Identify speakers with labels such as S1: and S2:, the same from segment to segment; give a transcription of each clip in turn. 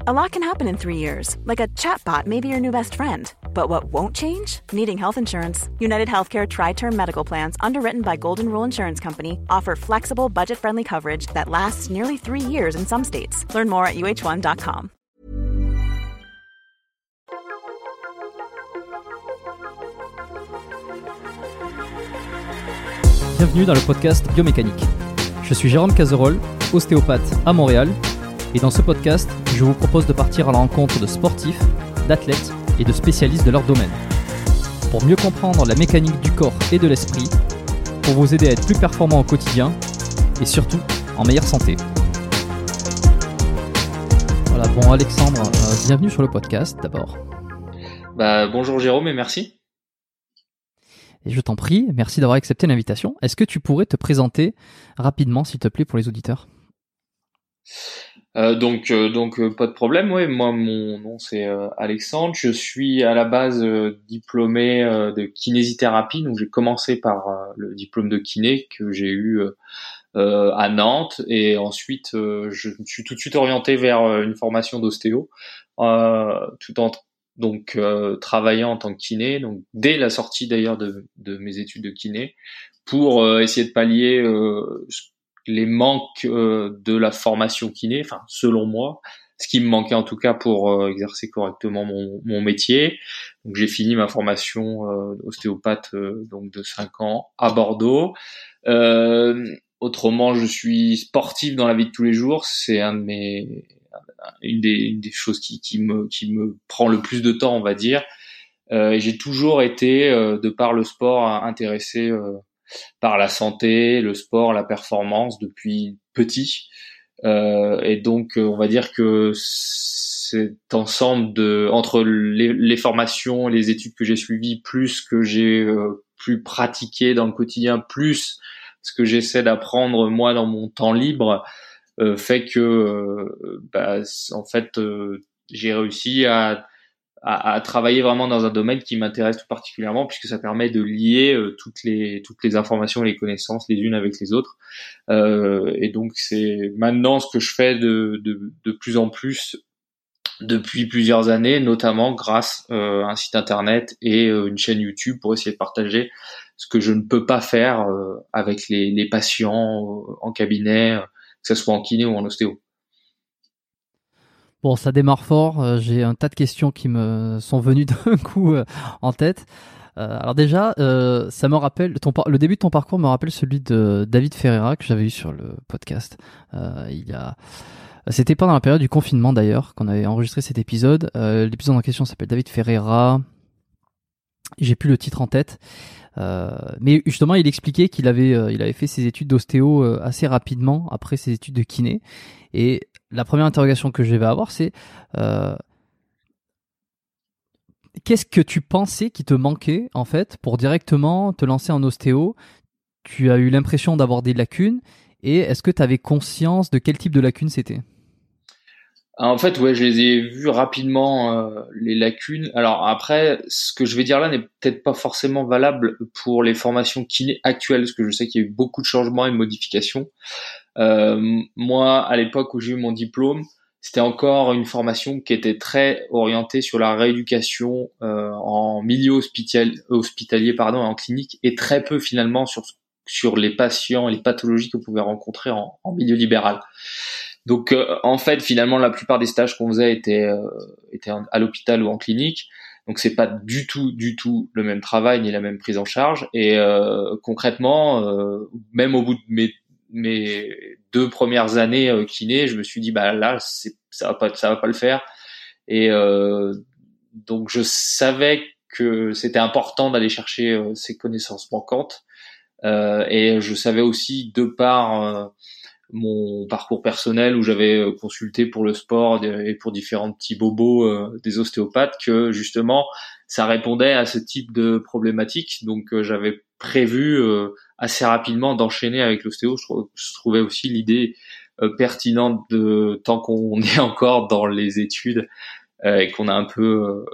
S1: A lot can happen in 3 years, like a chatbot may be your new best friend. But what won't change? Needing health insurance. United Healthcare Tri-Term Medical Plans, underwritten by Golden Rule Insurance Company, offer flexible, budget-friendly coverage that lasts nearly 3 years in some states. Learn more at uh1.com.
S2: Bienvenue dans le podcast Biomécanique. Je suis Jérôme Cazerolle, ostéopathe à Montréal, et dans ce podcast, je vous propose de partir à la rencontre de sportifs, d'athlètes et de spécialistes de leur domaine. Pour mieux comprendre la mécanique du corps et de l'esprit, pour vous aider à être plus performant au quotidien et surtout en meilleure santé. Voilà, bon Alexandre, bienvenue sur le podcast d'abord.
S3: Bonjour Jérôme et merci.
S2: Et je t'en prie, merci d'avoir accepté l'invitation. Est-ce que tu pourrais te présenter rapidement, s'il te plaît, pour les auditeurs ?
S3: Donc pas de problème. Ouais, moi mon nom c'est Alexandre. Je suis à la base diplômé de kinésithérapie. Donc j'ai commencé par le diplôme de kiné que j'ai eu à Nantes, et ensuite je me suis tout de suite orienté vers une formation d'ostéo, tout en travaillant en tant que kiné. Donc dès la sortie d'ailleurs de mes études de kiné, pour essayer de pallier les manques de la formation kiné, enfin selon moi, ce qui me manquait en tout cas pour exercer correctement mon métier. Donc j'ai fini ma formation ostéopathe donc de 5 ans à Bordeaux. Autrement, je suis sportif dans la vie de tous les jours. C'est une des choses qui me prend le plus de temps, on va dire. Et j'ai toujours été, de par le sport, intéressé par la santé, le sport, la performance depuis petit. Et donc, on va dire que cet ensemble entre les formations, les études que j'ai suivies, plus que j'ai pu pratiquer dans le quotidien, plus ce que j'essaie d'apprendre moi dans mon temps libre, fait que en fait j'ai réussi à travailler vraiment dans un domaine qui m'intéresse tout particulièrement, puisque ça permet de lier toutes les informations et les connaissances les unes avec les autres. Et donc c'est maintenant ce que je fais de plus en plus depuis plusieurs années, notamment grâce à un site internet et une chaîne YouTube, pour essayer de partager ce que je ne peux pas faire avec les patients en cabinet, que ce soit en kiné ou en ostéo.
S2: Bon, ça démarre fort. J'ai un tas de questions qui me sont venues d'un coup en tête. Alors déjà, ça me rappelle le début de ton parcours me rappelle celui de David Ferreira que j'avais eu sur le podcast. C'était pendant la période du confinement d'ailleurs qu'on avait enregistré cet épisode. L'épisode en question s'appelle David Ferreira. J'ai plus le titre en tête. Mais justement, il expliquait qu'il avait fait ses études d'ostéo assez rapidement après ses études de kiné. Et la première interrogation que je vais avoir, c'est qu'est-ce que tu pensais qui te manquait en fait pour directement te lancer en ostéo ? Tu as eu l'impression d'avoir des lacunes, et est-ce que tu avais conscience de quel type de lacunes c'était ?
S3: En fait, ouais, je les ai vues rapidement, les lacunes. Alors après, ce que je vais dire là n'est peut-être pas forcément valable pour les formations kiné actuelles, parce que je sais qu'il y a eu beaucoup de changements et de modifications. Moi, à l'époque où j'ai eu mon diplôme, c'était encore une formation qui était très orientée sur la rééducation en milieu hospitalier, en clinique, et très peu finalement sur les patients et les pathologies qu'on pouvait rencontrer en milieu libéral. Donc en fait, finalement, la plupart des stages qu'on faisait étaient à l'hôpital ou en clinique. Donc c'est pas du tout le même travail ni la même prise en charge. Et concrètement, même au bout de mes 2 premières années kiné, je me suis dit là ça va pas le faire. Et donc je savais que c'était important d'aller chercher ces connaissances manquantes. Et je savais aussi, de par mon parcours personnel où j'avais consulté pour le sport et pour différents petits bobos des ostéopathes, que justement ça répondait à ce type de problématique. Donc j'avais prévu assez rapidement d'enchaîner avec l'ostéo. Je trouvais aussi l'idée pertinente, de tant qu'on est encore dans les études et qu'on a un peu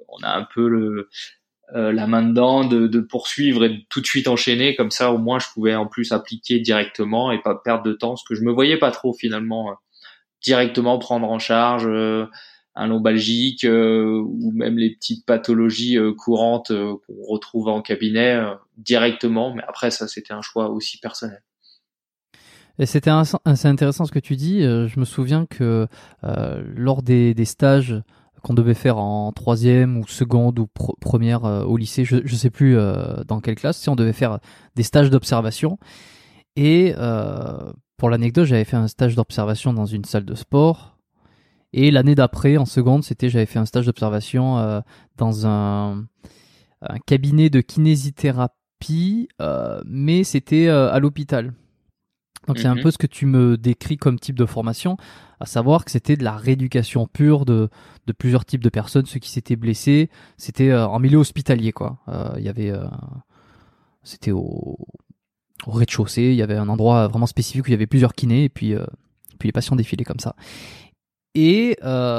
S3: la main dedans, de poursuivre et de tout de suite enchaîner. Comme ça, au moins, je pouvais en plus appliquer directement et pas perdre de temps, parce que je me voyais pas trop finalement directement prendre en charge un lombalgique ou même les petites pathologies courantes qu'on retrouve en cabinet directement. Mais après, ça, c'était un choix aussi personnel.
S2: Et c'est intéressant ce que tu dis. Je me souviens que lors des stages qu'on devait faire en troisième ou seconde ou première au lycée, je sais plus dans quelle classe, si on devait faire des stages d'observation. Et pour l'anecdote, j'avais fait un stage d'observation dans une salle de sport. Et l'année d'après, en seconde, j'avais fait un stage d'observation dans un cabinet de kinésithérapie, mais c'était à l'hôpital. Donc c'est un peu ce que tu me décris comme type de formation, à savoir que c'était de la rééducation pure de plusieurs types de personnes, ceux qui s'étaient blessés. C'était en milieu hospitalier, quoi. Il y avait, c'était au rez-de-chaussée, il y avait un endroit vraiment spécifique où il y avait plusieurs kinés et puis les patients défilaient comme ça. Et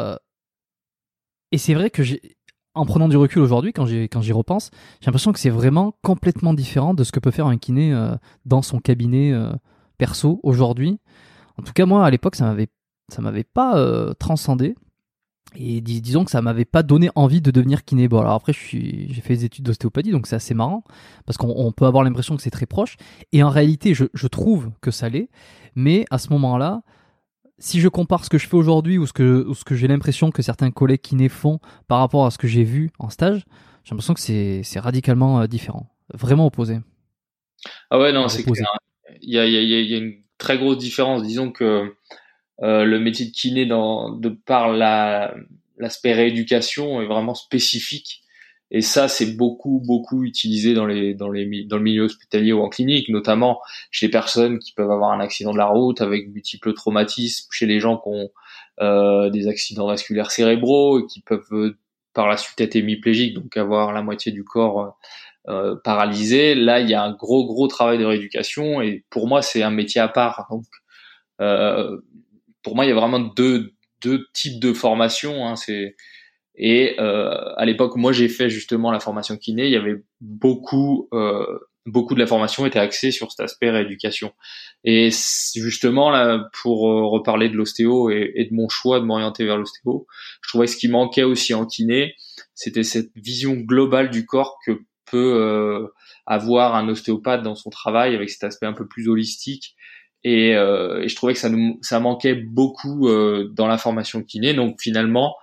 S2: c'est vrai que en prenant du recul aujourd'hui, quand j'y repense, j'ai l'impression que c'est vraiment complètement différent de ce que peut faire un kiné dans son cabinet perso aujourd'hui. En tout cas, moi, à l'époque, ça m'avait pas transcendé. Et disons que ça m'avait pas donné envie de devenir kiné. Bon, alors après, j'ai fait des études d'ostéopathie, donc c'est assez marrant, parce qu'on peut avoir l'impression que c'est très proche. Et en réalité, je trouve que ça l'est. Mais à ce moment-là, si je compare ce que je fais aujourd'hui ou ce que j'ai l'impression que certains collègues kinés font par rapport à ce que j'ai vu en stage, j'ai l'impression que c'est radicalement différent. Vraiment opposé.
S3: Ah ouais, non, c'est clair. Il y a une très grosse différence. Disons que le métier de kiné, de par l'aspect rééducation, est vraiment spécifique. Et ça, c'est beaucoup utilisé dans le milieu hospitalier ou en clinique, notamment chez les personnes qui peuvent avoir un accident de la route avec multiples traumatismes, chez les gens qui ont des accidents vasculaires cérébraux et qui peuvent par la suite être hémiplégiques, donc avoir la moitié du corps paralysé. Là, il y a un gros travail de rééducation et pour moi, c'est un métier à part. Donc, pour moi, il y a vraiment deux types de formation. Et à l'époque, moi, j'ai fait justement la formation kiné. Il y avait beaucoup de la formation était axée sur cet aspect rééducation. Et justement là, pour reparler de l'ostéo et de mon choix de m'orienter vers l'ostéo, je trouvais que ce qui manquait aussi en kiné, c'était cette vision globale du corps que peut avoir un ostéopathe dans son travail, avec cet aspect un peu plus holistique. Et je trouvais que ça manquait beaucoup dans la formation kiné. Donc finalement,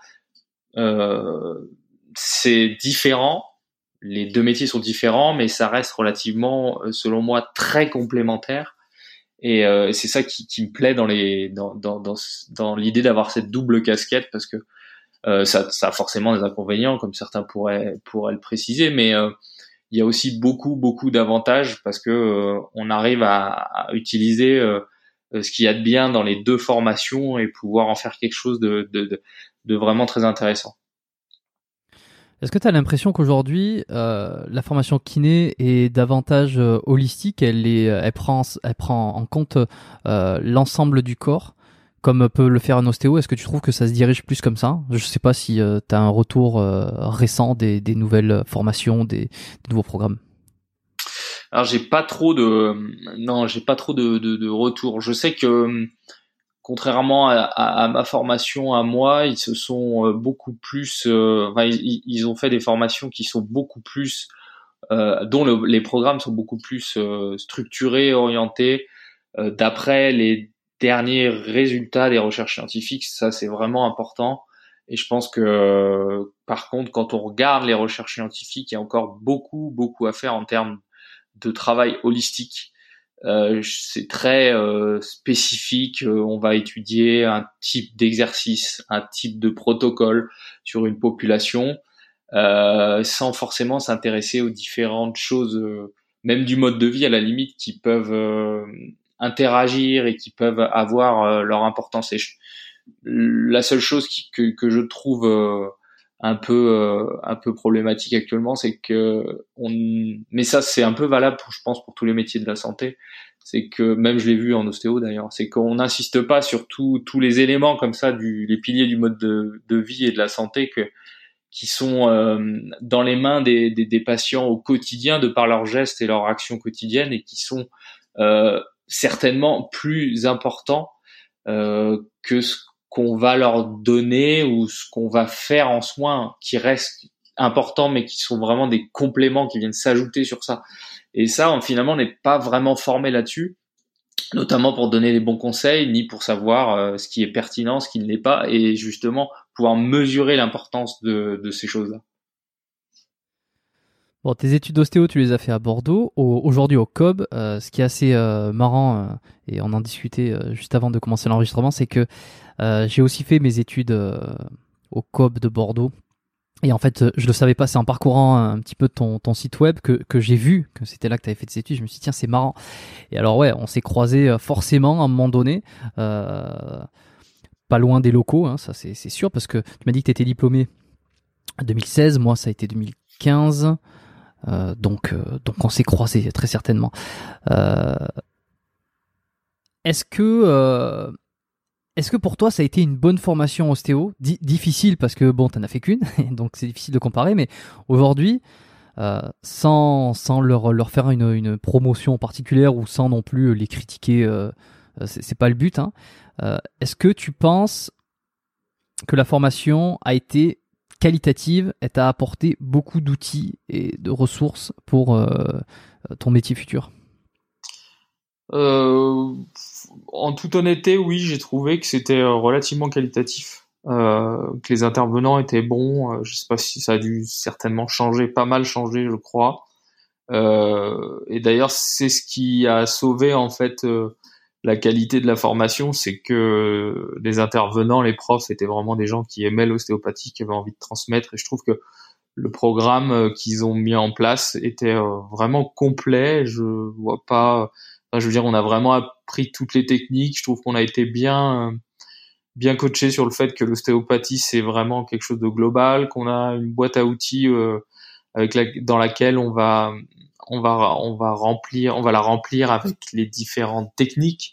S3: c'est différent. Les deux métiers sont différents, mais ça reste relativement, selon moi, très complémentaire. Et c'est ça qui me plaît dans l'idée d'avoir cette double casquette, parce que ça a forcément des inconvénients, comme certains pourraient le préciser, mais il y a aussi beaucoup d'avantages, parce que on arrive à utiliser ce qu'il y a de bien dans les deux formations et pouvoir en faire quelque chose de vraiment très intéressant.
S2: Est-ce que tu as l'impression qu'aujourd'hui, la formation kiné est davantage holistique, elle prend en compte l'ensemble du corps, comme peut le faire un ostéo? Est-ce que tu trouves que ça se dirige plus comme ça? Je ne sais pas si tu as un retour récent des nouvelles formations, des nouveaux programmes.
S3: Alors j'ai pas trop de retour. Je sais que contrairement à ma formation à moi, ils se sont beaucoup plus, ils ont fait des formations qui sont beaucoup plus, dont les programmes sont beaucoup plus structurés, orientés d'après les derniers résultats des recherches scientifiques. Ça, c'est vraiment important. Et je pense que par contre, quand on regarde les recherches scientifiques, il y a encore beaucoup à faire en termes de travail holistique. C'est très spécifique. On va étudier un type d'exercice, un type de protocole sur une population, sans forcément s'intéresser aux différentes choses, même du mode de vie à la limite, qui peuvent interagir et qui peuvent avoir leur importance. Et la seule chose que je trouve un peu problématique actuellement, c'est que mais ça c'est un peu valable je pense pour tous les métiers de la santé, c'est que même je l'ai vu en ostéo d'ailleurs, c'est qu'on n'insiste pas sur tous les éléments comme ça, les piliers du mode de vie et de la santé qui sont dans les mains des patients au quotidien de par leurs gestes et leurs actions quotidiennes, et qui sont certainement plus importants que ce qu'on va leur donner ou ce qu'on va faire en soins qui restent importants mais qui sont vraiment des compléments qui viennent s'ajouter sur ça. Et ça, finalement, on n'est pas vraiment formé là-dessus, notamment pour donner les bons conseils, ni pour savoir ce qui est pertinent, ce qui ne l'est pas, et justement pouvoir mesurer l'importance de ces choses-là.
S2: Bon, tes études d'ostéo, tu les as fait à Bordeaux, aujourd'hui au COB. Ce qui est assez marrant, et on en discutait juste avant de commencer l'enregistrement, c'est que j'ai aussi fait mes études au COB de Bordeaux. Et en fait, je le savais pas, c'est en parcourant un petit peu ton site web que j'ai vu que c'était là que tu avais fait tes études. Je me suis dit, tiens, c'est marrant. Et alors ouais, on s'est croisés forcément à un moment donné, pas loin des locaux, hein, ça c'est sûr, parce que tu m'as dit que tu étais diplômé en 2016, moi ça a été 2015. Donc on s'est croisés très certainement. Est-ce que pour toi ça a été une bonne formation ostéo, difficile parce que bon t'en as fait qu'une, donc c'est difficile de comparer, mais aujourd'hui sans leur faire une promotion particulière ou sans non plus les critiquer, c'est pas le but, hein. Est-ce que tu penses que la formation a été qualitative et t'a apporté beaucoup d'outils et de ressources pour ton métier futur?
S3: En toute honnêteté, oui, j'ai trouvé que c'était relativement qualitatif, que les intervenants étaient bons. Je sais pas si ça a dû certainement changer, pas mal changer, je crois. Et d'ailleurs, c'est ce qui a sauvé en fait la qualité de la formation, c'est que les intervenants, les profs, étaient vraiment des gens qui aimaient l'ostéopathie, qui avaient envie de transmettre. Et je trouve que le programme qu'ils ont mis en place était vraiment complet. Je vois pas, enfin, je veux dire, on a vraiment appris toutes les techniques. Je trouve qu'on a été bien coaché sur le fait que l'ostéopathie c'est vraiment quelque chose de global, qu'on a une boîte à outils dans laquelle on va la remplir avec les différentes techniques,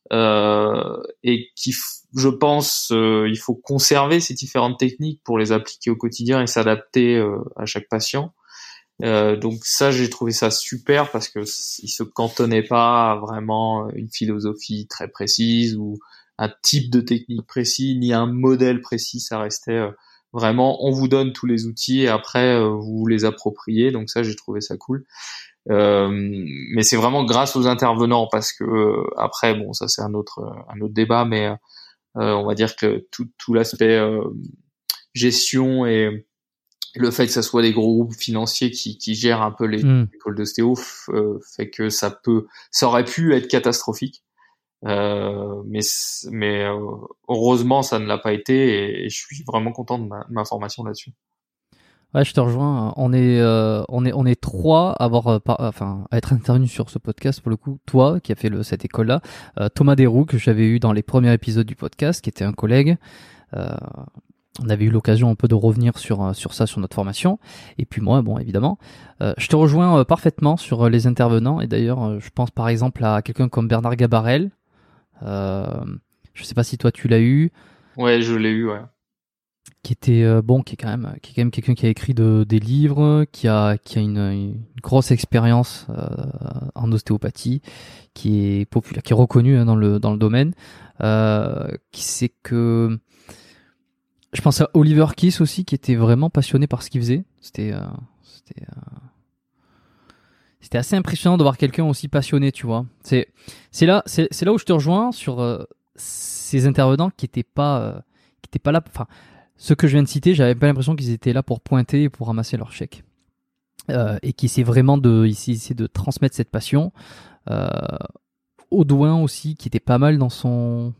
S3: et je pense, il faut conserver ces différentes techniques pour les appliquer au quotidien et s'adapter à chaque patient. Donc ça, j'ai trouvé ça super parce que il se cantonnait pas à vraiment une philosophie très précise ou un type de technique précis, ni un modèle précis. Ça restait vraiment, on vous donne tous les outils et après vous les appropriez. Donc ça, j'ai trouvé ça cool. Mais c'est vraiment grâce aux intervenants parce que après, bon, ça c'est un autre débat, mais on va dire que tout l'aspect gestion et le fait que ça soit des gros groupes financiers qui gèrent un peu les écoles d'ostéo fait que ça aurait pu être catastrophique. Mais heureusement ça ne l'a pas été et je suis vraiment content de ma formation là-dessus.
S2: Ouais, je te rejoins. On est trois à à être intervenus sur ce podcast pour le coup. Toi, qui a fait cette école-là, Thomas Desroux que j'avais eu dans les premiers épisodes du podcast, qui était un collègue. On avait eu l'occasion un peu de revenir sur ça, sur notre formation. Et puis moi, bon, évidemment, je te rejoins parfaitement sur les intervenants. Et d'ailleurs, je pense par exemple à quelqu'un comme Bernard Gabarel. Je sais pas si toi tu l'as eu.
S3: Ouais, je l'ai eu, ouais.
S2: Qui était qui est quand même quelqu'un qui a écrit des livres, qui a une grosse expérience en ostéopathie, qui est populaire, qui est reconnu dans le domaine. Qui sait que je pense à Oliver Kiss aussi, qui était vraiment passionné par ce qu'il faisait. C'était assez impressionnant de voir quelqu'un aussi passionné, tu vois. C'est là où je te rejoins sur ces intervenants qui étaient pas là. Enfin, ceux que je viens de citer, j'avais pas l'impression qu'ils étaient là pour pointer et pour ramasser leur chèque. Et qui essaient vraiment de transmettre cette passion. Audouin aussi, qui était pas mal dans son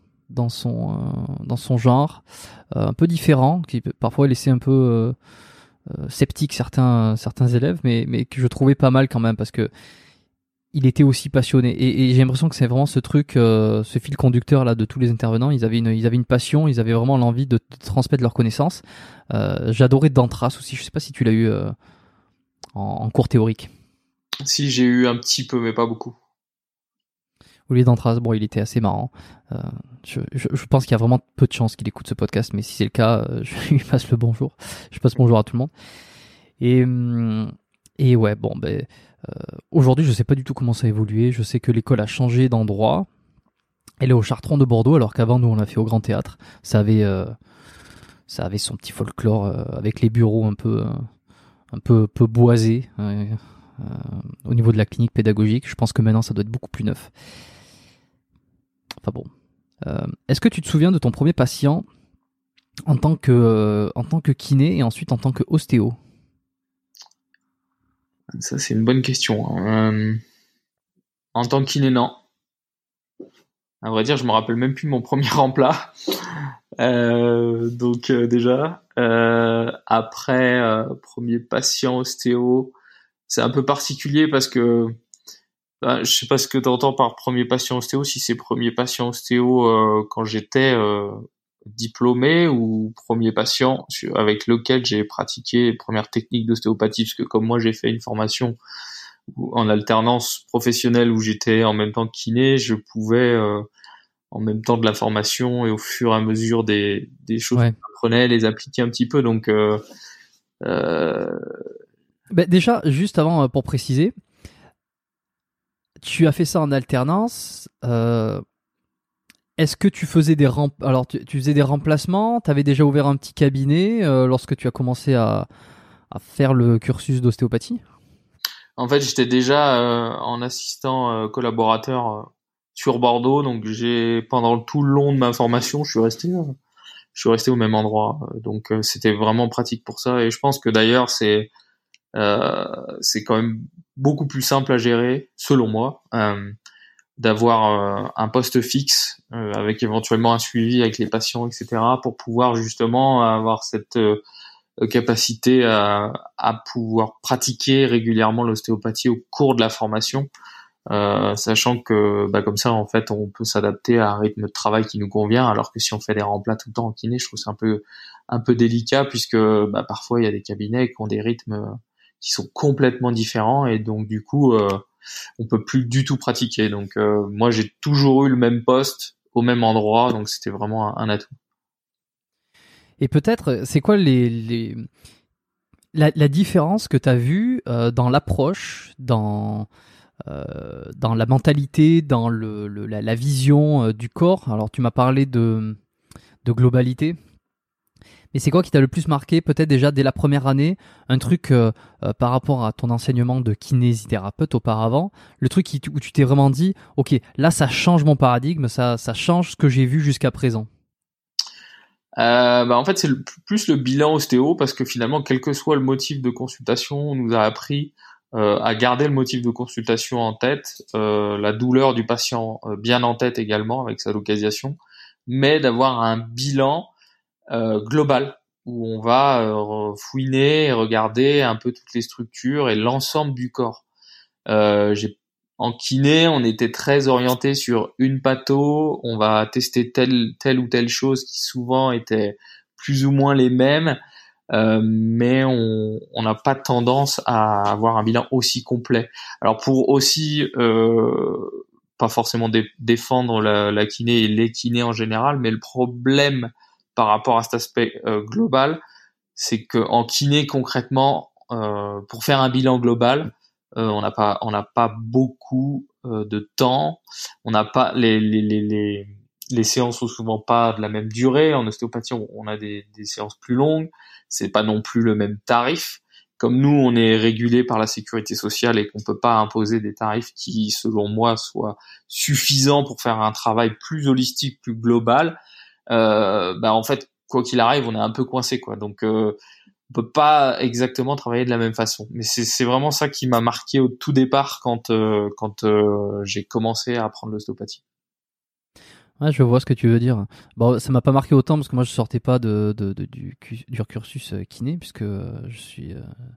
S2: genre, un peu différent, qui parfois laissait un peu sceptique certains élèves, mais que je trouvais pas mal quand même parce que il était aussi passionné et j'ai l'impression que c'est vraiment ce truc, ce fil conducteur là de tous les intervenants. Ils avaient une passion, ils avaient vraiment l'envie de transmettre leurs connaissances. J'adorais Dantras aussi. Je sais pas si tu l'as eu en cours théorique.
S3: Si, j'ai eu un petit peu, mais pas beaucoup.
S2: Olivier Dantras, bon, il était assez marrant. Je pense qu'il y a vraiment peu de chances qu'il écoute ce podcast, mais si c'est le cas, je lui passe le bonjour. Je passe bonjour à tout le monde. Et ouais, bon, aujourd'hui, je sais pas du tout comment ça a évolué. Je sais que l'école a changé d'endroit. Elle est au Chartron de Bordeaux, alors qu'avant, nous, on l'a fait au Grand Théâtre. Ça avait son petit folklore avec les bureaux un peu boisés au niveau de la clinique pédagogique. Je pense que maintenant, ça doit être beaucoup plus neuf. Enfin bon. Est-ce que tu te souviens de ton premier patient en tant que kiné et ensuite en tant que ostéo?
S3: Ça, c'est une bonne question. En tant que kiné, non. À vrai dire, je me rappelle même plus de mon premier remplat. Donc déjà. Après, premier patient ostéo, c'est un peu particulier parce que je sais pas ce que tu entends par premier patient ostéo, si c'est premier patient ostéo quand j'étais diplômé ou premier patient avec lequel j'ai pratiqué les premières techniques d'ostéopathie, parce que comme moi j'ai fait une formation en alternance professionnelle où j'étais en même temps kiné, je pouvais en même temps de la formation et au fur et à mesure des choses que j'apprenais, les appliquer un petit peu. Donc
S2: déjà, juste avant, pour préciser, tu as fait ça en alternance. Est-ce que tu faisais tu faisais des remplacements? Tu avais déjà ouvert un petit cabinet lorsque tu as commencé à faire le cursus d'ostéopathie?
S3: En fait, j'étais déjà en assistant collaborateur sur Bordeaux, donc pendant tout le long de ma formation, je suis resté au même endroit. Donc c'était vraiment pratique pour ça, et je pense que d'ailleurs c'est quand même beaucoup plus simple à gérer, selon moi, d'avoir un poste fixe avec éventuellement un suivi avec les patients, etc., pour pouvoir justement avoir cette capacité à pouvoir pratiquer régulièrement l'ostéopathie au cours de la formation, sachant que comme ça, en fait, on peut s'adapter à un rythme de travail qui nous convient, alors que si on fait des remplats tout le temps en kiné, je trouve que c'est un peu délicat, puisque parfois il y a des cabinets qui ont des rythmes qui sont complètement différents, et donc du coup on peut plus du tout pratiquer. Donc moi j'ai toujours eu le même poste au même endroit, donc c'était vraiment un atout.
S2: Et peut-être, c'est quoi la différence que tu as vue dans l'approche, dans la mentalité, dans la vision du corps? Alors tu m'as parlé de globalité. Mais c'est quoi qui t'a le plus marqué, peut-être déjà dès la première année, un truc par rapport à ton enseignement de kinésithérapeute auparavant, le truc où tu t'es vraiment dit, ok, là ça change mon paradigme, ça change ce que j'ai vu jusqu'à présent?
S3: En fait, c'est plus le bilan ostéo, parce que finalement, quel que soit le motif de consultation, on nous a appris à garder le motif de consultation en tête, la douleur du patient bien en tête également avec sa localisation, mais d'avoir un bilan global où on va fouiner et regarder un peu toutes les structures et l'ensemble du corps. En kiné, on était très orienté sur une patho, on va tester telle ou telle chose qui souvent étaient plus ou moins les mêmes, mais on n'a pas tendance à avoir un bilan aussi complet. Alors pour aussi pas forcément défendre la kiné et les kinés en général, mais le problème par rapport à cet aspect global, c'est que en kiné concrètement, pour faire un bilan global, on n'a pas beaucoup de temps. On n'a pas les séances sont souvent pas de la même durée. En ostéopathie, on a des séances plus longues. C'est pas non plus le même tarif. Comme nous, on est régulé par la sécurité sociale et qu'on peut pas imposer des tarifs qui, selon moi, soient suffisants pour faire un travail plus holistique, plus global. En fait, quoi qu'il arrive, on est un peu coincé, quoi. Donc on peut pas exactement travailler de la même façon. Mais c'est vraiment ça qui m'a marqué au tout départ quand j'ai commencé à apprendre l'ostéopathie.
S2: Ouais, je vois ce que tu veux dire. Bon, ça m'a pas marqué autant parce que moi je sortais pas du cursus kiné, puisque je suis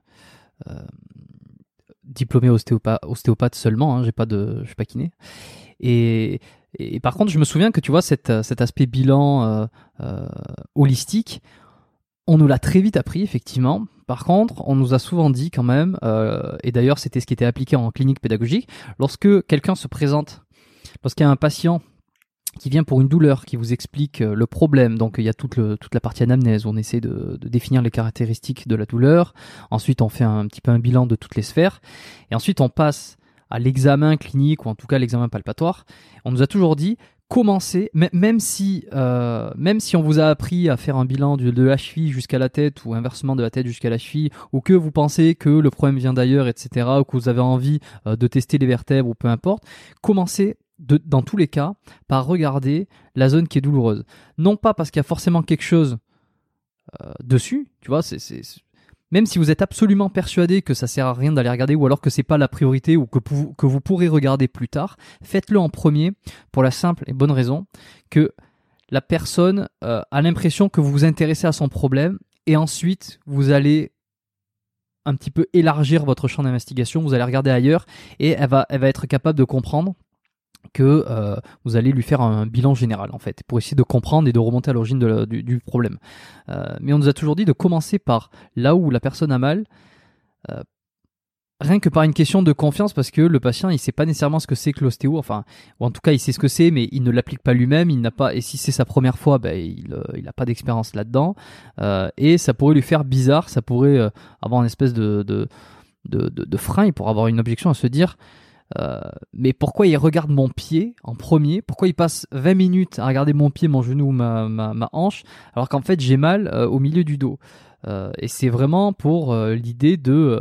S2: diplômé ostéopathe seulement, hein, je suis pas kiné. Et par contre, je me souviens que tu vois cet aspect bilan holistique, on nous l'a très vite appris, effectivement. Par contre, on nous a souvent dit quand même, et d'ailleurs c'était ce qui était appliqué en clinique pédagogique, lorsqu'il y a un patient qui vient pour une douleur, qui vous explique le problème, donc il y a toute la partie anamnèse où on essaie de définir les caractéristiques de la douleur, ensuite on fait un petit peu un bilan de toutes les sphères, et ensuite on passe à l'examen clinique, ou en tout cas l'examen palpatoire. On nous a toujours dit, commencez, même si on vous a appris à faire un bilan de la cheville jusqu'à la tête ou inversement de la tête jusqu'à la cheville, ou que vous pensez que le problème vient d'ailleurs, etc., ou que vous avez envie de tester les vertèbres ou peu importe, commencez dans tous les cas par regarder la zone qui est douloureuse. Non pas parce qu'il y a forcément quelque chose dessus, tu vois, même si vous êtes absolument persuadé que ça sert à rien d'aller regarder ou alors que c'est pas la priorité ou que vous pourrez regarder plus tard, faites-le en premier pour la simple et bonne raison que la personne a l'impression que vous vous intéressez à son problème et ensuite vous allez un petit peu élargir votre champ d'investigation, vous allez regarder ailleurs et elle va être capable de comprendre que vous allez lui faire un bilan général en fait pour essayer de comprendre et de remonter à l'origine du problème. Mais on nous a toujours dit de commencer par là où la personne a mal, rien que par une question de confiance, parce que le patient il sait pas nécessairement ce que c'est que l'ostéo, enfin, ou en tout cas il sait ce que c'est mais il ne l'applique pas lui-même, il n'a pas, et si c'est sa première fois, il a pas d'expérience là-dedans, et ça pourrait lui faire bizarre, ça pourrait avoir une espèce de frein, il pourrait avoir une objection à se dire mais pourquoi il regarde mon pied en premier, pourquoi il passe 20 minutes à regarder mon pied, mon genou, ma hanche, alors qu'en fait j'ai mal au milieu du dos. Et c'est vraiment pour l'idée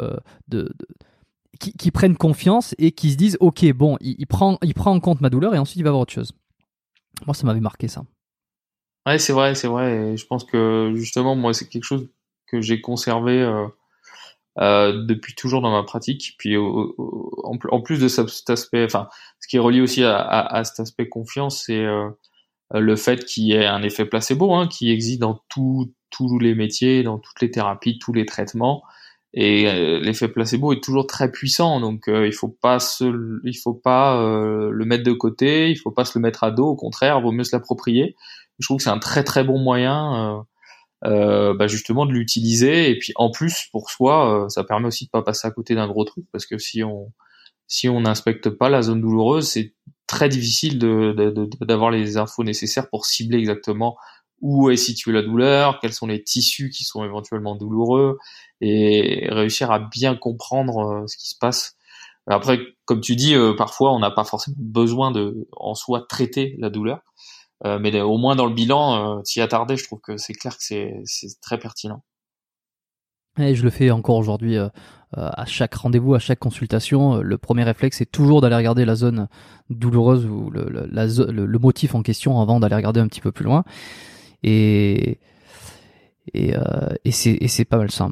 S2: qui prennent confiance et qui se disent ok, bon, il prend en compte ma douleur et ensuite il va voir autre chose. Moi ça m'avait marqué ça.
S3: Ouais, c'est vrai, et je pense que justement moi c'est quelque chose que j'ai conservé depuis toujours dans ma pratique. Puis en plus de cet aspect, enfin, ce qui est relié aussi à cet aspect confiance, c'est le fait qu'il y ait un effet placebo, hein, qui existe dans tous les métiers, dans toutes les thérapies, tous les traitements. Et l'effet placebo est toujours très puissant, donc il faut pas le mettre de côté, il faut pas se le mettre à dos, au contraire, vaut mieux se l'approprier. Je trouve que c'est un très très bon moyen justement de l'utiliser, et puis en plus pour soi ça permet aussi de pas passer à côté d'un gros truc, parce que si on n'inspecte pas la zone douloureuse, c'est très difficile d'avoir les infos nécessaires pour cibler exactement où est située la douleur, quels sont les tissus qui sont éventuellement douloureux, et réussir à bien comprendre ce qui se passe. Après, comme tu dis, parfois on n'a pas forcément besoin de en soi traiter la douleur, mais au moins dans le bilan, t'y attarder, je trouve que c'est clair que c'est très pertinent.
S2: Et je le fais encore aujourd'hui à chaque rendez-vous, à chaque consultation. Le premier réflexe, c'est toujours d'aller regarder la zone douloureuse ou le motif en question avant d'aller regarder un petit peu plus loin. Et c'est pas mal ça.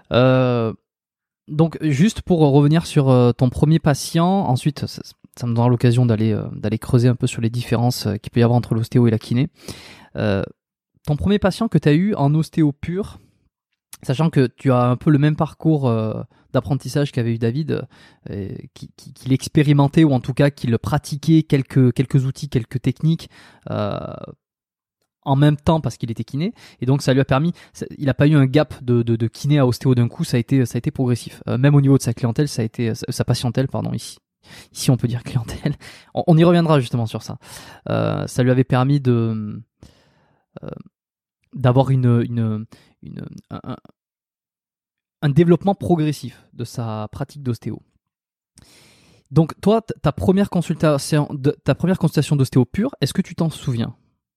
S2: Donc juste pour revenir sur ton premier patient, ensuite ça me donnera l'occasion d'aller creuser un peu sur les différences qu'il peut y avoir entre l'ostéo et la kiné. Ton premier patient que tu as eu en ostéo pur, sachant que tu as un peu le même parcours d'apprentissage qu'avait eu David, qu'il expérimentait, ou en tout cas qu'il pratiquait quelques outils, quelques techniques en même temps parce qu'il était kiné, et donc ça lui a permis, il n'a pas eu un gap de kiné à ostéo d'un coup, ça a été progressif. Même au niveau de sa clientèle, ça a été sa patientèle, pardon, ici on peut dire clientèle. On y reviendra justement sur ça. Ça lui avait permis d'avoir un développement progressif de sa pratique d'ostéo. Donc toi, ta première consultation d'ostéo pure, est-ce que tu t'en souviens ?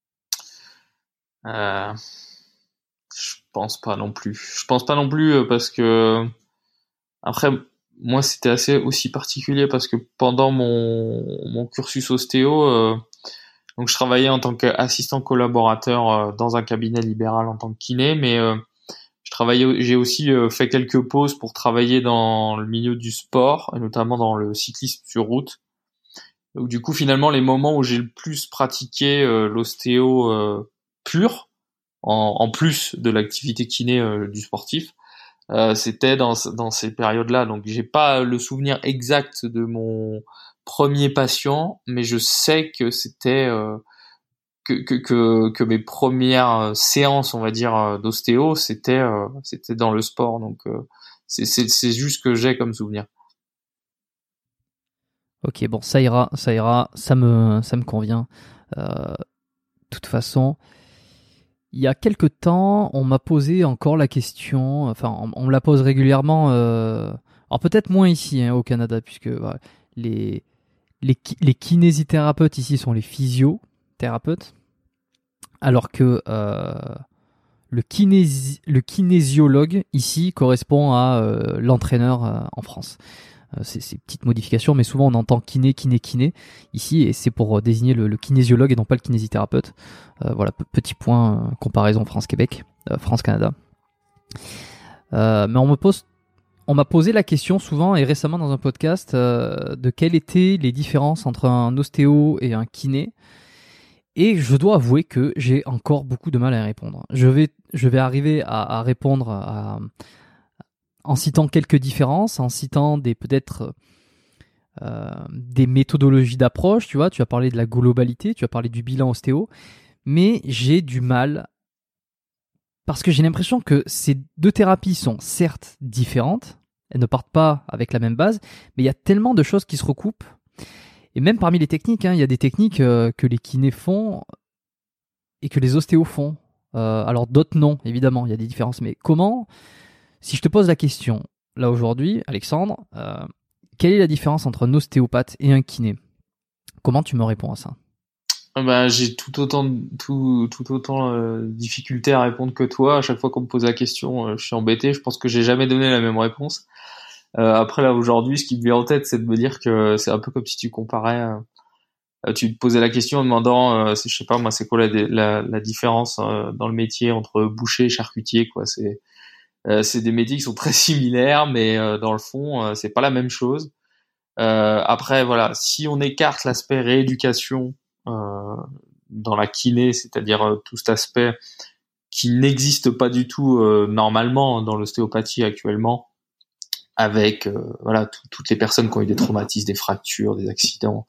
S3: Je pense pas non plus. Parce que après, moi c'était assez aussi particulier parce que pendant mon cursus ostéo, donc je travaillais en tant qu'assistant collaborateur dans un cabinet libéral en tant que kiné, mais j'ai aussi fait quelques pauses pour travailler dans le milieu du sport, et notamment dans le cyclisme sur route. Donc du coup, finalement, les moments où j'ai le plus pratiqué l'ostéo pur, en plus de l'activité kiné du sportif, c'était dans ces périodes-là. Donc j'ai pas le souvenir exact de mon premier patient, mais je sais que c'était que mes premières séances, on va dire, d'ostéo, c'était dans le sport. Donc c'est juste que j'ai comme souvenir.
S2: Ok, bon, ça ira, ça me convient. De toute façon, il y a quelque temps, on m'a posé encore la question, enfin, on me la pose régulièrement, alors peut-être moins ici, au Canada, puisque voilà, les kinésithérapeutes ici sont les physios, kinésithérapeute, alors que le kinésiologue ici correspond à l'entraîneur en France. C'est petites modifications, mais souvent on entend kiné ici, et c'est pour désigner le kinésiologue et non pas le kinésithérapeute. Voilà, petit point comparaison France-Québec, France-Canada. Mais on m'a posé la question souvent et récemment dans un podcast de quelles étaient les différences entre un ostéo et un kiné. Et je dois avouer que j'ai encore beaucoup de mal à y répondre. Je vais arriver à répondre en citant quelques différences, en citant peut-être des méthodologies d'approche. Tu vois, tu as parlé de la globalité, tu as parlé du bilan ostéo, mais j'ai du mal parce que j'ai l'impression que ces deux thérapies sont certes différentes, elles ne partent pas avec la même base, mais il y a tellement de choses qui se recoupent. Et même parmi les techniques, il y a des techniques que les kinés font et que les ostéos font. Alors d'autres non, évidemment, il y a des différences. Mais comment, si je te pose la question, là aujourd'hui, Alexandre, quelle est la différence entre un ostéopathe et un kiné ? Comment tu me réponds à ça ?
S3: J'ai tout autant difficulté à répondre que toi. À chaque fois qu'on me pose la question, je suis embêté. Je pense que j'ai jamais donné la même réponse. Après là aujourd'hui, ce qui me vient en tête, c'est de me dire que c'est un peu comme si tu comparais, tu te posais la question en demandant, je sais pas moi, c'est quoi la différence dans le métier entre boucher et charcutier, quoi. C'est des métiers qui sont très similaires, mais dans le fond, c'est pas la même chose. Après voilà, si on écarte l'aspect rééducation dans la kiné, c'est-à-dire tout cet aspect qui n'existe pas du tout normalement dans l'ostéopathie actuellement, avec toutes les personnes qui ont eu des traumatismes, des fractures, des accidents,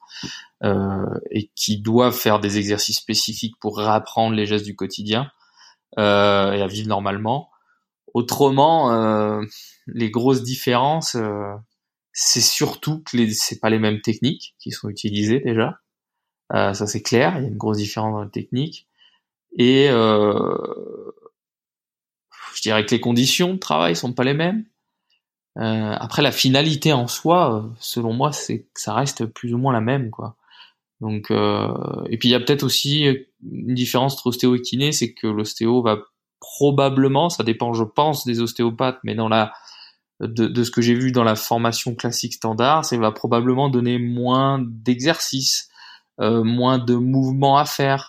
S3: et qui doivent faire des exercices spécifiques pour réapprendre les gestes du quotidien et à vivre normalement. Autrement, les grosses différences, c'est surtout que c'est pas les mêmes techniques qui sont utilisées déjà. Ça c'est clair, il y a une grosse différence dans les techniques. Et je dirais que les conditions de travail sont pas les mêmes. Après la finalité en soi, selon moi, c'est que ça reste plus ou moins la même, quoi. Donc et puis il y a peut-être aussi une différence entre ostéo et kiné, c'est que l'ostéo va probablement, ça dépend je pense des ostéopathes, mais de ce que j'ai vu dans la formation classique standard, ça va probablement donner moins d'exercices, moins de mouvements à faire,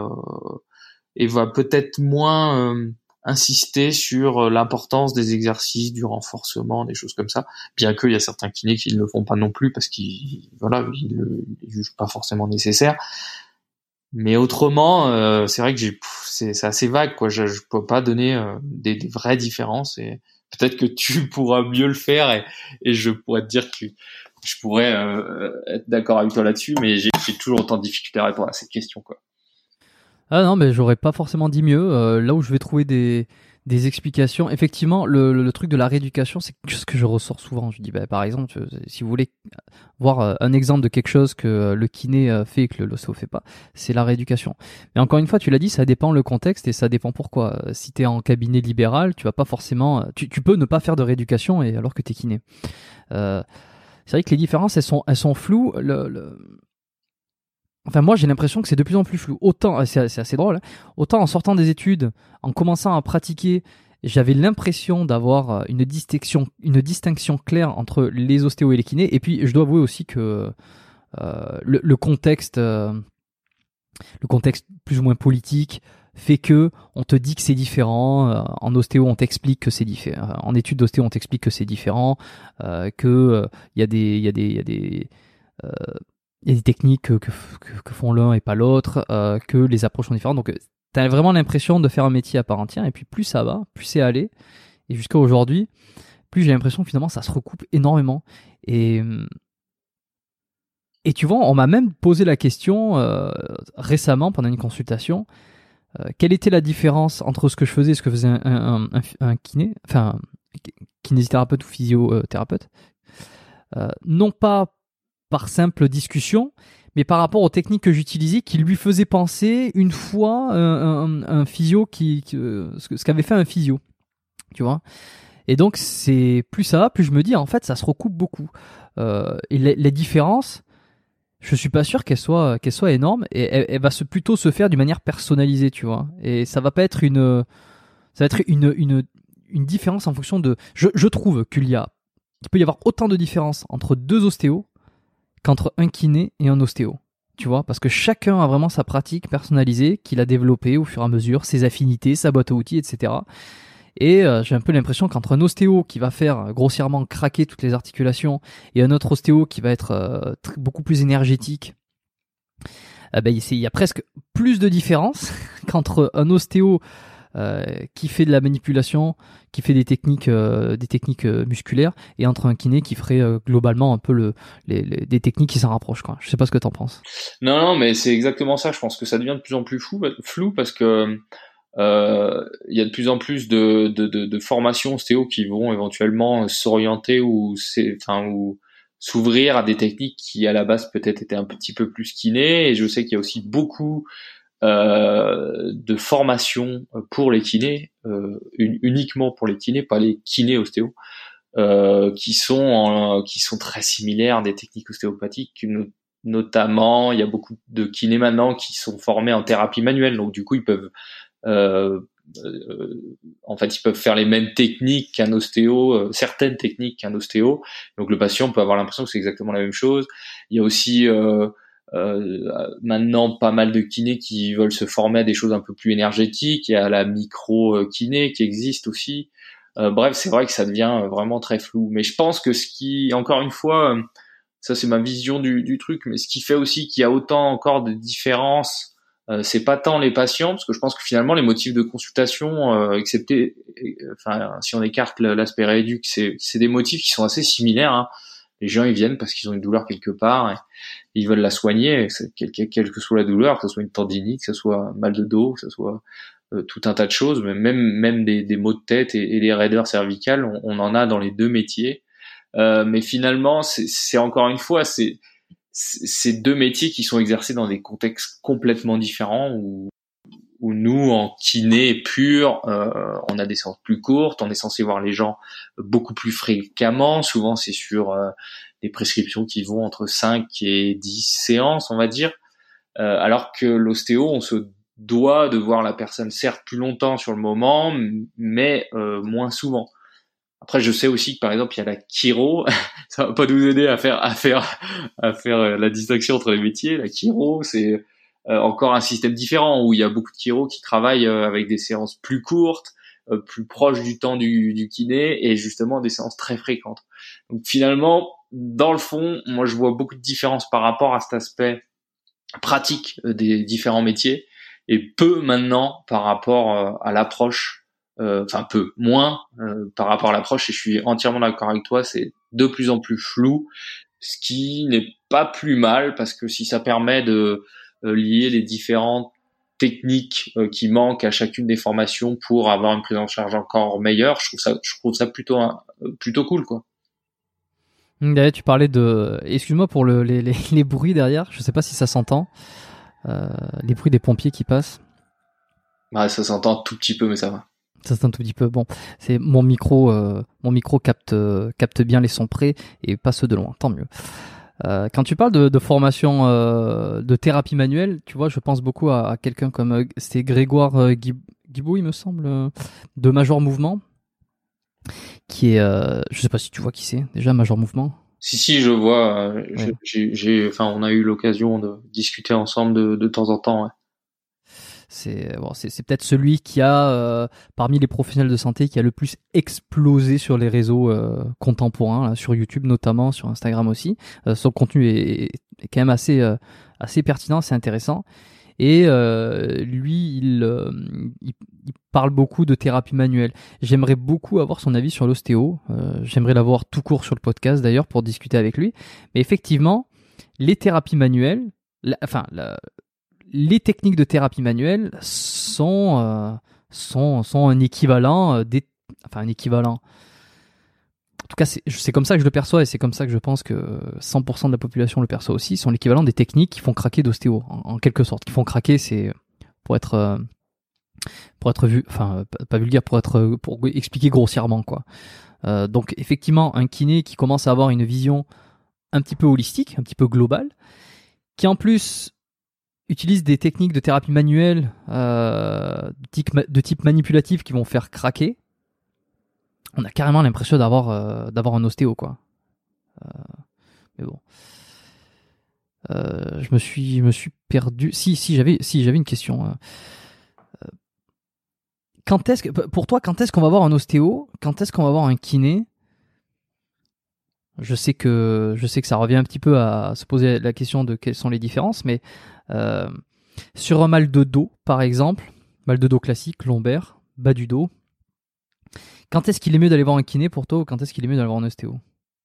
S3: et va peut-être moins insister sur l'importance des exercices, du renforcement, des choses comme ça, bien qu'il y a certains kinés qui ne le font pas non plus parce qu'ils le jugent pas forcément nécessaire. Mais autrement, c'est vrai que c'est assez vague, quoi. Je peux pas donner des vraies différences, et peut-être que tu pourras mieux le faire, et je pourrais te dire que je pourrais être d'accord avec toi là-dessus, mais j'ai toujours autant de difficultés à répondre à cette question, quoi.
S2: Ah non, mais j'aurais pas forcément dit mieux. Là où je vais trouver des explications, effectivement, le truc de la rééducation, c'est ce que je ressors souvent. Je dis, par exemple, si vous voulez voir un exemple de quelque chose que le kiné fait et que l'ostéo fait pas, c'est la rééducation. Mais encore une fois, tu l'as dit, ça dépend le contexte et ça dépend pourquoi. Si t'es en cabinet libéral, tu vas pas forcément, tu peux ne pas faire de rééducation et alors que t'es kiné. C'est vrai que les différences, elles sont floues. Enfin, moi, j'ai l'impression que c'est de plus en plus flou. Autant, c'est assez drôle, hein. Autant en sortant des études, en commençant à pratiquer, j'avais l'impression d'avoir une distinction claire entre les ostéos et les kinés. Et puis, je dois avouer aussi que le contexte plus ou moins politique fait que on te dit que c'est différent. En ostéo, on t'explique que c'est différent. En études d'ostéo, on t'explique que c'est différent, que il y a des techniques que font l'un et pas l'autre, que les approches sont différentes. Donc, tu as vraiment l'impression de faire un métier à part entière. Et puis, plus ça va, plus c'est allé. Et jusqu'à aujourd'hui, plus j'ai l'impression que finalement, ça se recoupe énormément. Et tu vois, on m'a même posé la question récemment pendant une consultation. Quelle était la différence entre ce que je faisais et ce que faisait un kiné, enfin, kinésithérapeute ou physiothérapeute, non pas par simple discussion, mais par rapport aux techniques que j'utilisais, qui lui faisaient penser une fois un physio ce qu'avait fait un physio, tu vois. Et donc c'est plus ça va, plus je me dis en fait ça se recoupe beaucoup. Et les différences, je suis pas sûr qu'elle soit énorme, et elle va plutôt se faire d'une manière personnalisée, tu vois. Et ça va pas être une différence en fonction de. Je trouve qu'il peut y avoir autant de différence entre deux ostéos qu'entre un kiné et un ostéo. Tu vois, parce que chacun a vraiment sa pratique personnalisée qu'il a développée au fur et à mesure, ses affinités, sa boîte à outils, etc. Et j'ai un peu l'impression qu'entre un ostéo qui va faire grossièrement craquer toutes les articulations et un autre ostéo qui va être beaucoup plus énergétique, il y a presque plus de différence qu'entre un ostéo qui fait de la manipulation, qui fait des techniques musculaires, et entre un kiné qui ferait globalement un peu des techniques qui s'en rapprochent, quoi. Je sais pas ce que t'en penses.
S3: Non, mais c'est exactement ça. Je pense que ça devient de plus en plus flou parce que il y a de plus en plus de formations ostéo qui vont éventuellement s'orienter ou s'ouvrir à des techniques qui à la base peut-être étaient un petit peu plus kiné. Et je sais qu'il y a aussi beaucoup de formation pour les kinés, uniquement pour les kinés, pas les kinés ostéo, qui sont très similaires à des techniques ostéopathiques. Notamment, il y a beaucoup de kinés maintenant qui sont formés en thérapie manuelle, donc du coup ils peuvent en fait, ils peuvent faire les mêmes techniques qu'un ostéo, certaines techniques qu'un ostéo. Donc le patient peut avoir l'impression que c'est exactement la même chose. Il y a aussi maintenant pas mal de kinés qui veulent se former à des choses un peu plus énergétiques. Il y a la micro-kiné qui existe aussi. Bref, c'est vrai que ça devient vraiment très flou. Mais je pense que ce qui, encore une fois, ça c'est ma vision du truc, mais ce qui fait aussi qu'il y a autant encore de différences, c'est pas tant les patients, parce que je pense que finalement les motifs de consultation, excepté, si on écarte l'aspect rééduc, c'est des motifs qui sont assez similaires, hein. Les gens ils viennent parce qu'ils ont une douleur quelque part et ils veulent la soigner, quelle que soit la douleur, que ce soit une tendinite, que ce soit mal de dos, que ce soit tout un tas de choses, mais même des maux de tête et des raideurs cervicales, on en a dans les deux métiers. Mais finalement, c'est encore une fois, c'est deux métiers qui sont exercés dans des contextes complètement différents où nous, en kiné pur, on a des séances plus courtes, on est censé voir les gens beaucoup plus fréquemment. Souvent, c'est sur des prescriptions qui vont entre 5 et 10 séances, on va dire. Alors que l'ostéo, on se doit de voir la personne certes plus longtemps sur le moment, mais moins souvent. Après, je sais aussi que par exemple, il y a la chiro. Ça va pas nous aider à faire la distinction entre les métiers. La chiro, c'est encore un système différent où il y a beaucoup de chiro qui travaillent avec des séances plus courtes, plus proches du temps du kiné et justement des séances très fréquentes. Donc finalement, dans le fond, moi je vois beaucoup de différences par rapport à cet aspect pratique des différents métiers et peu maintenant par rapport à l'approche. Peu moins par rapport à l'approche, et je suis entièrement d'accord avec toi, c'est de plus en plus flou, ce qui n'est pas plus mal parce que si ça permet de lier les différentes techniques qui manquent à chacune des formations pour avoir une prise en charge encore meilleure, je trouve ça plutôt cool, quoi.
S2: D'ailleurs, tu parlais de, excuse-moi pour les bruits derrière, je sais pas si ça s'entend, les bruits des pompiers qui passent.
S3: Ouais, ça s'entend tout petit peu, mais ça va.
S2: Ça c'est un tout petit peu bon. C'est mon micro capte bien les sons près et pas ceux de loin. Tant mieux. Quand tu parles de formation de thérapie manuelle, tu vois, je pense beaucoup à quelqu'un comme c'était Grégoire Guibaud, il me semble, de Major Mouvement, qui est, je sais pas si tu vois qui c'est déjà Major Mouvement.
S3: Si, je vois.
S2: Ouais.
S3: On a eu l'occasion de discuter ensemble de temps en temps. Ouais.
S2: C'est peut-être celui qui a, parmi les professionnels de santé, qui a le plus explosé sur les réseaux contemporains, là, sur YouTube notamment, sur Instagram aussi. Son contenu est quand même assez pertinent, c'est intéressant. Et lui, il parle beaucoup de thérapie manuelle. J'aimerais beaucoup avoir son avis sur l'ostéo. J'aimerais l'avoir tout court sur le podcast d'ailleurs pour discuter avec lui. Mais effectivement, les thérapies manuelles, les techniques de thérapie manuelle sont un équivalent un équivalent. En tout cas, c'est comme ça que je le perçois et c'est comme ça que je pense que 100% de la population le perçoit aussi. Sont l'équivalent des techniques qui font craquer d'ostéo, en quelque sorte. Qui font craquer, c'est pour être vu, pas vulgaire, pour expliquer grossièrement, quoi. Donc effectivement, un kiné qui commence à avoir une vision un petit peu holistique, un petit peu globale, qui en plus utilise des techniques de thérapie manuelle de type manipulatif qui vont faire craquer, on a carrément l'impression d'avoir un ostéo, quoi. Mais bon. Je me suis perdu. Si j'avais une question. Pour toi, quand est-ce qu'on va voir un ostéo? Quand est-ce qu'on va voir un kiné? Je sais que ça revient un petit peu à se poser la question de quelles sont les différences, mais sur un mal de dos, par exemple, mal de dos classique, lombaire, bas du dos, quand est-ce qu'il est mieux d'aller voir un kiné pour toi, ou quand est-ce qu'il est mieux d'aller voir un ostéo?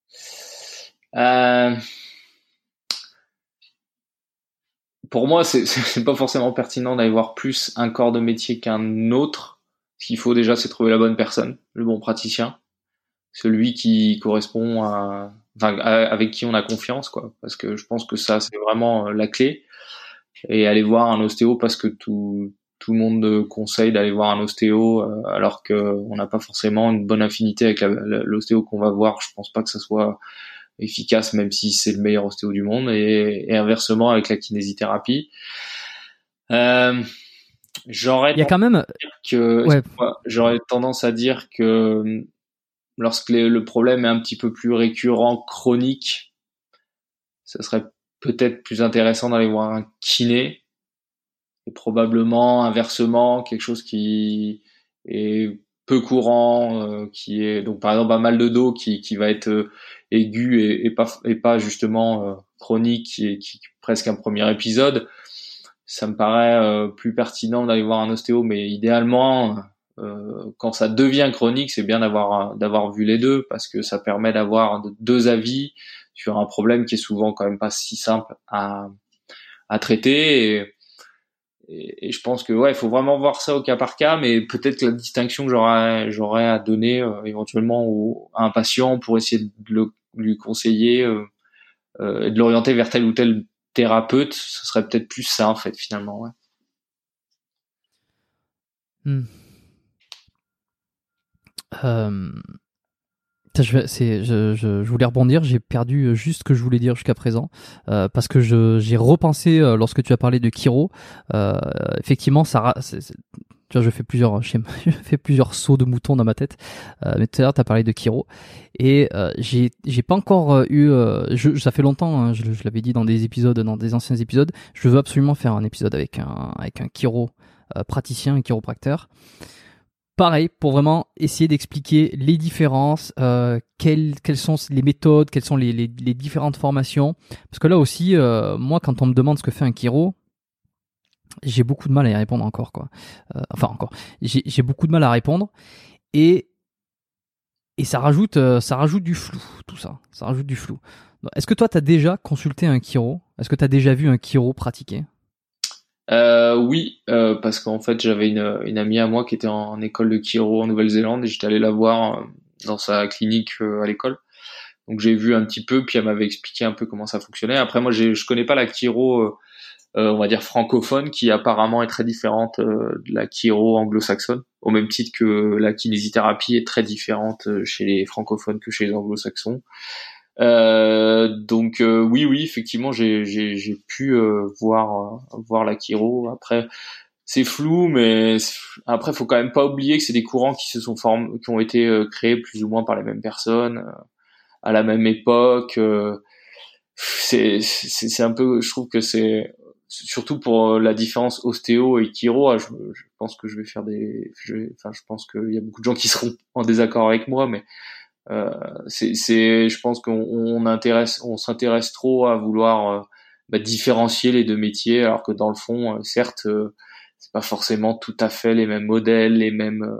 S3: Pour moi, c'est pas forcément pertinent d'aller voir plus un corps de métier qu'un autre. Ce qu'il faut déjà, c'est trouver la bonne personne, le bon praticien, celui qui correspond avec qui on a confiance, quoi. Parce que je pense que ça, c'est vraiment la clé. Et aller voir un ostéo parce que tout le monde conseille d'aller voir un ostéo, alors que on n'a pas forcément une bonne affinité avec l'ostéo qu'on va voir. Je pense pas que ça soit efficace, même si c'est le meilleur ostéo du monde, et inversement avec la kinésithérapie. J'aurais tendance à dire que lorsque le problème est un petit peu plus récurrent, chronique, ça serait peut-être plus intéressant d'aller voir un kiné, et probablement inversement quelque chose qui est peu courant, qui est donc par exemple un mal de dos qui va être aigu et pas justement chronique, qui est presque un premier épisode. Ça me paraît plus pertinent d'aller voir un ostéo, mais idéalement quand ça devient chronique, c'est bien d'avoir vu les deux, parce que ça permet d'avoir deux avis sur un problème qui est souvent quand même pas si simple à traiter. Et je pense que il faut vraiment voir ça au cas par cas, mais peut-être que la distinction que j'aurais à donner éventuellement à un patient pour essayer de lui conseiller et de l'orienter vers tel ou tel thérapeute, ce serait peut-être plus ça en fait finalement. Ouais.
S2: Je voulais rebondir, j'ai perdu juste ce que je voulais dire jusqu'à présent, parce que j'ai repensé lorsque tu as parlé de chiro. Effectivement, tu vois, je fais plusieurs sauts de mouton dans ma tête. Mais tout à l'heure, tu as parlé de chiro, et j'ai pas encore eu. Ça fait longtemps, hein, je l'avais dit dans des anciens épisodes. Je veux absolument faire un épisode avec un chiro praticien, un chiropracteur. Pareil, pour vraiment essayer d'expliquer les différences, quelles sont les méthodes, quelles sont les différentes formations. Parce que là aussi, moi, quand on me demande ce que fait un chiro, j'ai beaucoup de mal à y répondre encore, quoi. J'ai beaucoup de mal à répondre, et ça rajoute du flou, tout ça. Ça rajoute du flou. Est-ce que toi, tu as déjà consulté un chiro? Est-ce que tu as déjà vu un chiro pratiquer?
S3: Oui, parce qu'en fait j'avais une amie à moi qui était en école de chiro en Nouvelle-Zélande, et j'étais allé la voir dans sa clinique à l'école. Donc j'ai vu un petit peu, puis elle m'avait expliqué un peu comment ça fonctionnait. Après moi je connais pas la chiro on va dire francophone, qui apparemment est très différente de la chiro anglo-saxonne, au même titre que la kinésithérapie est très différente chez les francophones que chez les anglo-saxons. Donc oui, effectivement, j'ai pu voir la chiro. Après, c'est flou, mais après, faut quand même pas oublier que c'est des courants qui ont été créés plus ou moins par les mêmes personnes à la même époque. C'est un peu, je trouve que c'est surtout pour la différence ostéo et chiro. Je pense que je pense qu'il y a beaucoup de gens qui seront en désaccord avec moi, mais je pense qu'on s'intéresse trop à vouloir différencier les deux métiers, alors que dans le fond, certes, c'est pas forcément tout à fait les mêmes modèles, les mêmes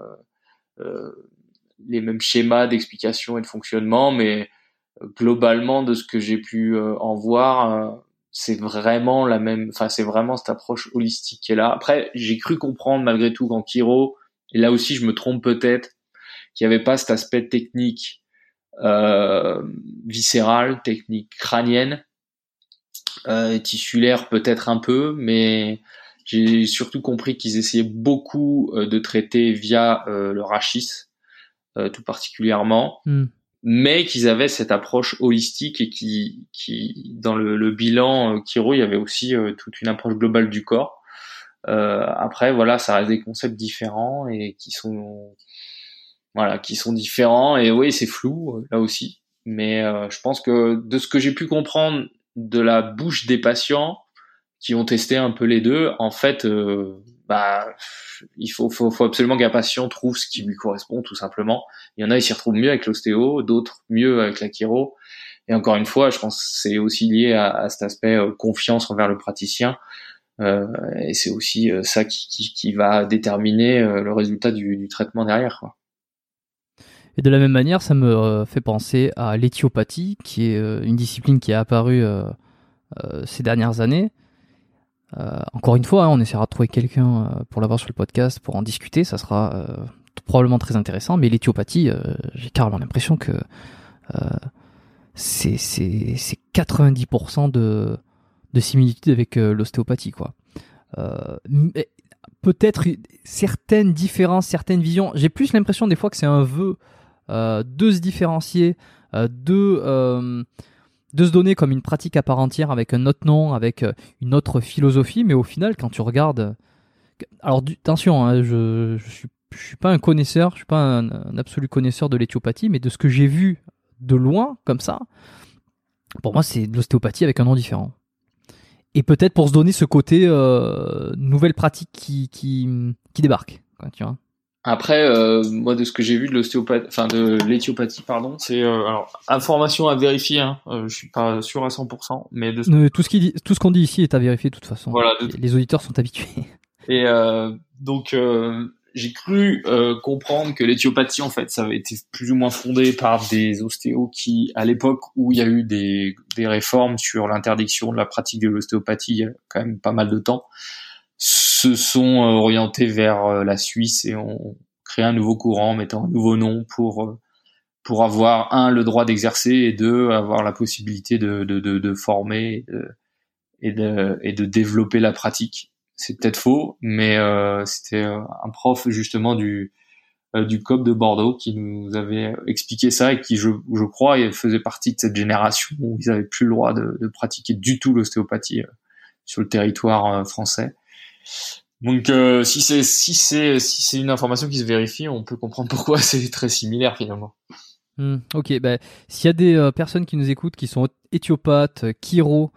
S3: schémas d'explication et de fonctionnement, mais globalement, de ce que j'ai pu en voir, c'est vraiment c'est vraiment cette approche holistique qui est là. Après, j'ai cru comprendre malgré tout qu'en chiro, et là aussi je me trompe peut-être, qu'il n'y avait pas cet aspect technique viscérale, technique crânienne, tissulaire peut-être un peu, mais j'ai surtout compris qu'ils essayaient beaucoup de traiter via le rachis, tout particulièrement. mais qu'ils avaient cette approche holistique et qui dans le bilan chiro, il y avait aussi toute une approche globale du corps. Après, voilà, ça reste des concepts différents et qui sont différents. Et oui, c'est flou là aussi. Mais je pense que de ce que j'ai pu comprendre de la bouche des patients qui ont testé un peu les deux, en fait, il faut absolument qu'un patient trouve ce qui lui correspond, tout simplement. Il y en a, ils s'y retrouvent mieux avec l'ostéo, d'autres mieux avec la chiro. Et encore une fois, je pense que c'est aussi lié à cet aspect confiance envers le praticien. Et c'est aussi ça qui va déterminer le résultat du traitement derrière, quoi.
S2: Et de la même manière, ça me fait penser à l'éthiopathie, qui est une discipline qui est apparue ces dernières années. Encore une fois, on essaiera de trouver quelqu'un pour l'avoir sur le podcast, pour en discuter, ça sera probablement très intéressant, mais l'éthiopathie, j'ai carrément l'impression que c'est 90% de similitude avec l'ostéopathie, quoi. Mais peut-être certaines différences, certaines visions. J'ai plus l'impression des fois que c'est un vœu de se différencier, de se donner comme une pratique à part entière avec un autre nom, avec une autre philosophie, mais au final, quand tu regardes... Alors, attention, hein, je suis pas un connaisseur, je suis pas un absolu connaisseur de l'éthiopathie, mais de ce que j'ai vu de loin, comme ça, pour moi, c'est de l'ostéopathie avec un nom différent. Et peut-être pour se donner ce côté nouvelle pratique qui débarque, quoi, tu vois.
S3: Après, moi, de ce que j'ai vu de l'éthiopathie, pardon, c'est alors information à vérifier. Hein, je suis pas sûr à 100%, mais
S2: tout ce qu'on dit ici est à vérifier de toute façon.
S3: Voilà,
S2: les auditeurs sont habitués.
S3: Et donc, j'ai cru comprendre que l'éthiopathie, en fait, ça avait été plus ou moins fondé par des ostéos qui, à l'époque où il y a eu des réformes sur l'interdiction de la pratique de l'ostéopathie, il y a quand même pas mal de temps, se sont orientés vers la Suisse et ont créé un nouveau courant, mettant un nouveau nom pour avoir le droit d'exercer et avoir la possibilité de former et de développer la pratique. C'est peut-être faux, mais c'était un prof justement du COP de Bordeaux qui nous avait expliqué ça et qui, je crois, faisait partie de cette génération où ils avaient plus le droit de pratiquer du tout l'ostéopathie sur le territoire français. Donc si c'est une information qui se vérifie, on peut comprendre pourquoi c'est très similaire finalement.
S2: Ok, s'il y a des personnes qui nous écoutent, qui sont éthiopathes, chiro,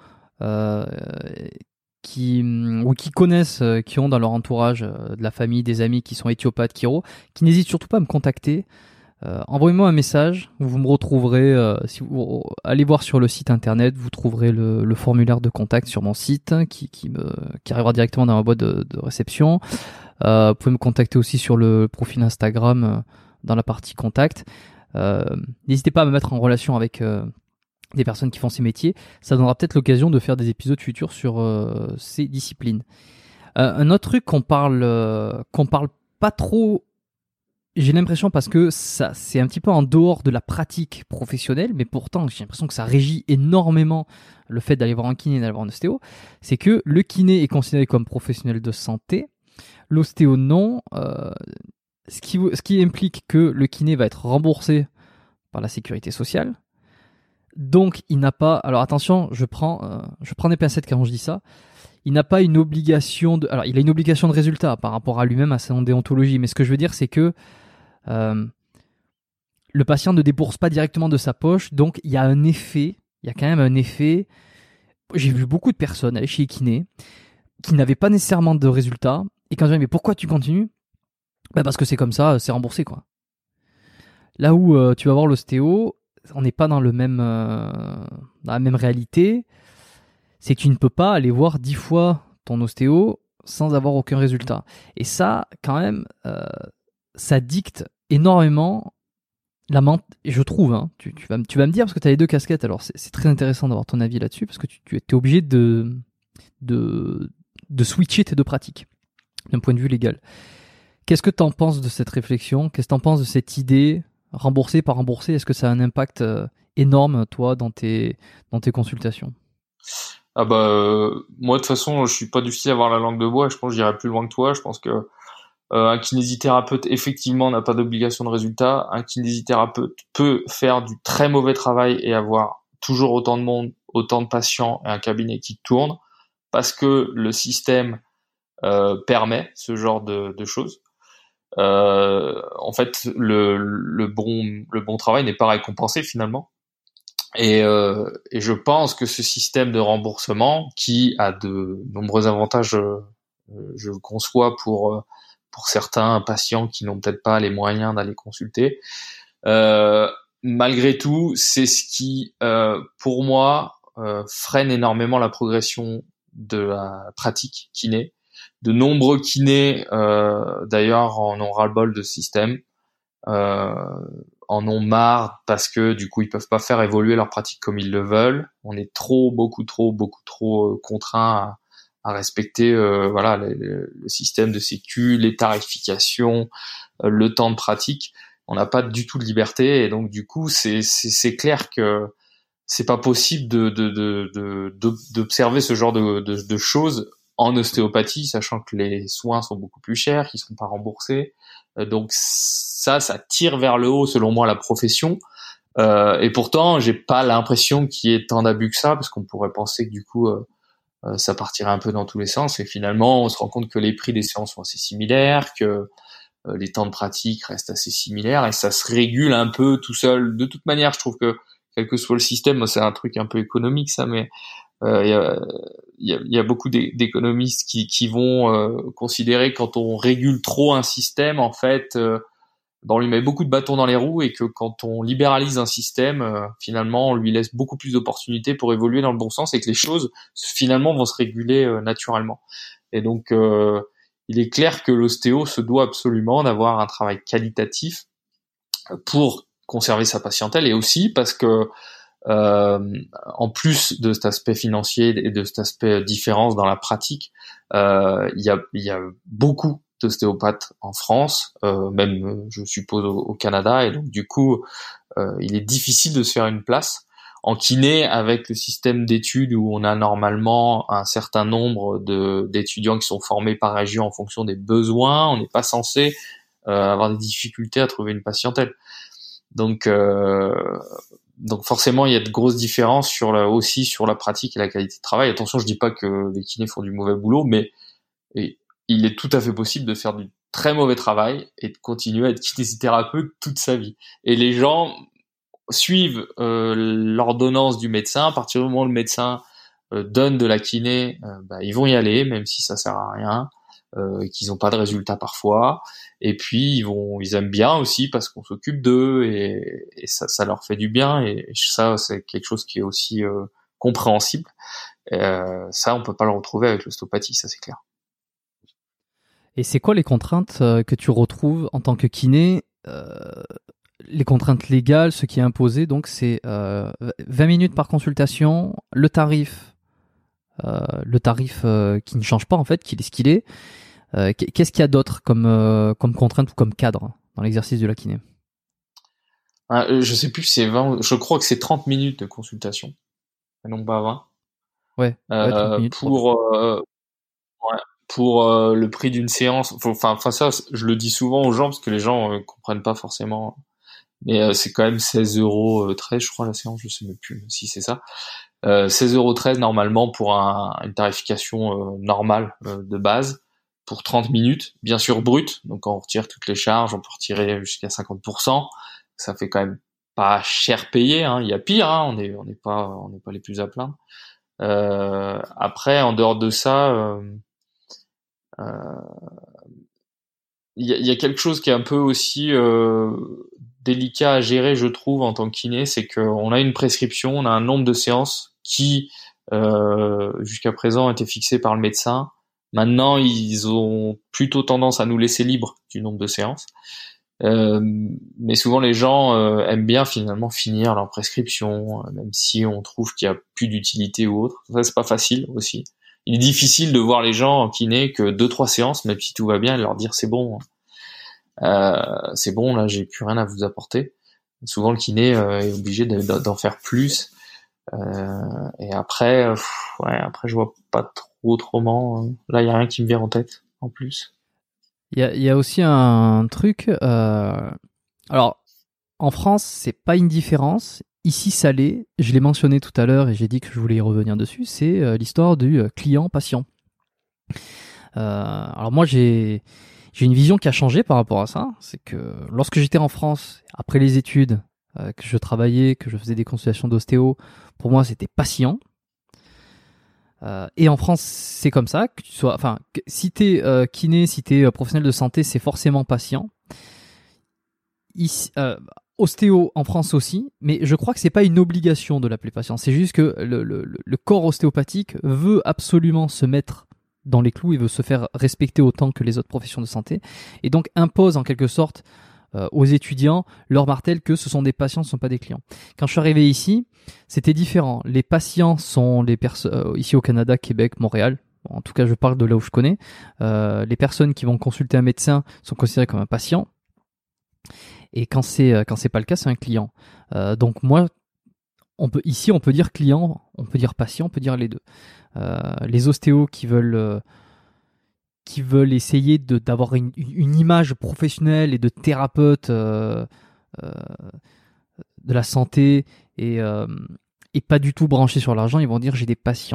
S2: qui connaissent, qui ont dans leur entourage de la famille, des amis qui sont éthiopathes, chiro, qui n'hésitent surtout pas à me contacter. Envoyez-moi un message, vous me retrouverez, si vous allez voir sur le site internet, vous trouverez le formulaire de contact sur mon site qui arrivera directement dans ma boîte de réception. Vous pouvez me contacter aussi sur le profil Instagram dans la partie contact. N'hésitez pas à me mettre en relation avec des personnes qui font ces métiers. Ça donnera peut-être l'occasion de faire des épisodes futurs sur ces disciplines. Un autre truc qu'on parle pas trop, j'ai l'impression, parce que ça c'est un petit peu en dehors de la pratique professionnelle, mais pourtant j'ai l'impression que ça régit énormément le fait d'aller voir un kiné et d'aller voir un ostéo, c'est que le kiné est considéré comme professionnel de santé, l'ostéo non, ce qui implique que le kiné va être remboursé par la sécurité sociale. Donc il n'a pas, alors attention, je prends des pincettes quand je dis ça, il n'a pas une obligation alors il a une obligation de résultat par rapport à lui-même, à son déontologie, mais ce que je veux dire c'est que le patient ne débourse pas directement de sa poche, donc il y a quand même un effet. J'ai vu beaucoup de personnes aller chez les kinés qui n'avaient pas nécessairement de résultat, et quand je dis mais pourquoi tu continues, parce que c'est comme ça, c'est remboursé quoi. Là où tu vas voir l'ostéo, on n'est pas dans dans la même réalité, c'est que tu ne peux pas aller voir 10 fois ton ostéo sans avoir aucun résultat. Et ça, quand même, ça dicte énormément et je trouve, hein, tu vas me dire, parce que tu as les deux casquettes, alors c'est très intéressant d'avoir ton avis là-dessus, parce que tu es obligé de switcher tes deux pratiques, d'un point de vue légal. Qu'est-ce que tu en penses de cette réflexion ? Qu'est-ce que tu en penses de cette idée ? Remboursé, pas remboursé, est-ce que ça a un impact énorme, toi, dans tes consultations ?
S3: Moi de toute façon je suis pas du style à avoir la langue de bois, je pense que j'irai plus loin que toi, je pense que Un kinésithérapeute, effectivement, n'a pas d'obligation de résultat. Un kinésithérapeute peut faire du très mauvais travail et avoir toujours autant de monde, autant de patients et un cabinet qui tourne parce que le système permet ce genre de choses. En fait, le bon travail n'est pas récompensé finalement. Et je pense que ce système de remboursement, qui a de nombreux avantages, je conçois pour certains patients qui n'ont peut-être pas les moyens d'aller consulter, malgré tout, c'est ce qui, pour moi, freine énormément la progression de la pratique kiné. De nombreux kinés, d'ailleurs, en ont ras-le-bol de ce système, en ont marre parce que du coup ils peuvent pas faire évoluer leur pratique comme ils le veulent. On est beaucoup trop contraints à respecter voilà le système de sécu, les tarifications, le temps de pratique. On n'a pas du tout de liberté et donc du coup c'est clair que c'est pas possible d'observer ce genre de choses en ostéopathie, sachant que les soins sont beaucoup plus chers, qu'ils sont pas remboursés. Donc ça tire vers le haut selon moi la profession. Et pourtant, j'ai pas l'impression qu'il y ait tant d'abus que ça, parce qu'on pourrait penser que du coup ça partirait un peu dans tous les sens. Et finalement, on se rend compte que les prix des séances sont assez similaires, que les temps de pratique restent assez similaires, et ça se régule un peu tout seul. De toute manière, je trouve que quel que soit le système, moi, c'est un truc un peu économique ça, mais il y a beaucoup d'économistes qui vont considérer que quand on régule trop un système, en fait, on lui met beaucoup de bâtons dans les roues, et que quand on libéralise un système, finalement, on lui laisse beaucoup plus d'opportunités pour évoluer dans le bon sens, et que les choses finalement vont se réguler naturellement. Et donc, il est clair que l'ostéo se doit absolument d'avoir un travail qualitatif pour conserver sa patientèle, et aussi parce que en plus de cet aspect financier et de cet aspect différence dans la pratique, il y a beaucoup d'ostéopathes en France, même je suppose au Canada, et donc du coup il est difficile de se faire une place en kiné avec le système d'études où on a normalement un certain nombre d'étudiants qui sont formés par région en fonction des besoins. On n'est pas censé avoir des difficultés à trouver une patientèle. Donc forcément, il y a de grosses différences aussi sur la pratique et la qualité de travail. Attention, je dis pas que les kinés font du mauvais boulot, mais il est tout à fait possible de faire du très mauvais travail et de continuer à être kinésithérapeute toute sa vie. Et les gens suivent l'ordonnance du médecin. À partir du moment où le médecin donne de la kiné, ils vont y aller, même si ça sert à rien, et qu'ils n'ont pas de résultat parfois. Et puis ils aiment bien aussi parce qu'on s'occupe d'eux, et ça leur fait du bien, et ça c'est quelque chose qui est aussi compréhensible. Ça on peut pas le retrouver avec l'ostéopathie, ça c'est clair.
S2: Et c'est quoi les contraintes que tu retrouves en tant que kiné, les contraintes légales, ce qui est imposé? Donc c'est 20 minutes par consultation, le tarif qui ne change pas en fait, qui est ce qu'il est. Qu'est-ce qu'il y a d'autre comme contrainte ou comme cadre dans l'exercice de la kiné?
S3: Je sais plus si c'est 20, je crois que c'est 30 minutes de consultation, et non pas 20.
S2: Ouais, 30 minutes.
S3: Pour le prix d'une séance. Enfin ça, je le dis souvent aux gens parce que les gens comprennent pas forcément. Mais c'est quand même 16,13 €, je crois, la séance, je sais même plus si c'est ça. 16,13 € normalement pour une tarification normale de base, pour 30 minutes, bien sûr brut, donc quand on retire toutes les charges, on peut retirer jusqu'à 50%, ça fait quand même pas cher payé, hein. Il y a pire, hein. On n'est pas les plus à plaindre. Après, en dehors de ça, il y a quelque chose qui est un peu aussi délicat à gérer, je trouve, en tant que kiné, c'est qu'on a une prescription, on a un nombre de séances qui, jusqu'à présent, étaient fixées par le médecin. Maintenant, ils ont plutôt tendance à nous laisser libres du nombre de séances. Mais souvent, les gens aiment bien finalement finir leur prescription, même si on trouve qu'il y a plus d'utilité ou autre. Ça, c'est pas facile aussi. Il est difficile de voir les gens en kiné que 2-3 séances, même si tout va bien, et leur dire c'est bon, là j'ai plus rien à vous apporter. Souvent le kiné est obligé d'en faire plus. Et après, après je vois pas trop autrement. Là il y a rien qui me vient en tête en plus.
S2: Il y a aussi un truc. Alors, en France, c'est pas une différence. Ici, ça l'est. Je l'ai mentionné tout à l'heure et j'ai dit que je voulais y revenir dessus. C'est l'histoire du client-patient. Alors moi, j'ai une vision qui a changé par rapport à ça. C'est que lorsque j'étais en France, après les études, que je travaillais, que je faisais des consultations d'ostéo, pour moi, c'était patient. Et en France, c'est comme ça. Que tu sois, enfin, si t'es kiné, si t'es professionnel de santé, c'est forcément patient. Ici, ostéo en France aussi, mais je crois que c'est pas une obligation de l'appeler patient. C'est juste que le corps ostéopathique veut absolument se mettre dans les clous, il veut se faire respecter autant que les autres professions de santé, et donc impose en quelque sorte aux étudiants leur martèle que ce sont des patients, ce ne sont pas des clients. Quand je suis arrivé ici, c'était différent. Les patients sont les personnes ici au Canada, Québec, Montréal. Bon, en tout cas, je parle de là où je connais. Les personnes qui vont consulter un médecin sont considérées comme un patient. Et quand c'est pas le cas, c'est un client. Donc moi, on peut dire client, on peut dire patient, on peut dire les deux. Les ostéos qui veulent essayer d'avoir une image professionnelle et de thérapeute de la santé et pas du tout branchés sur l'argent, ils vont dire j'ai des patients.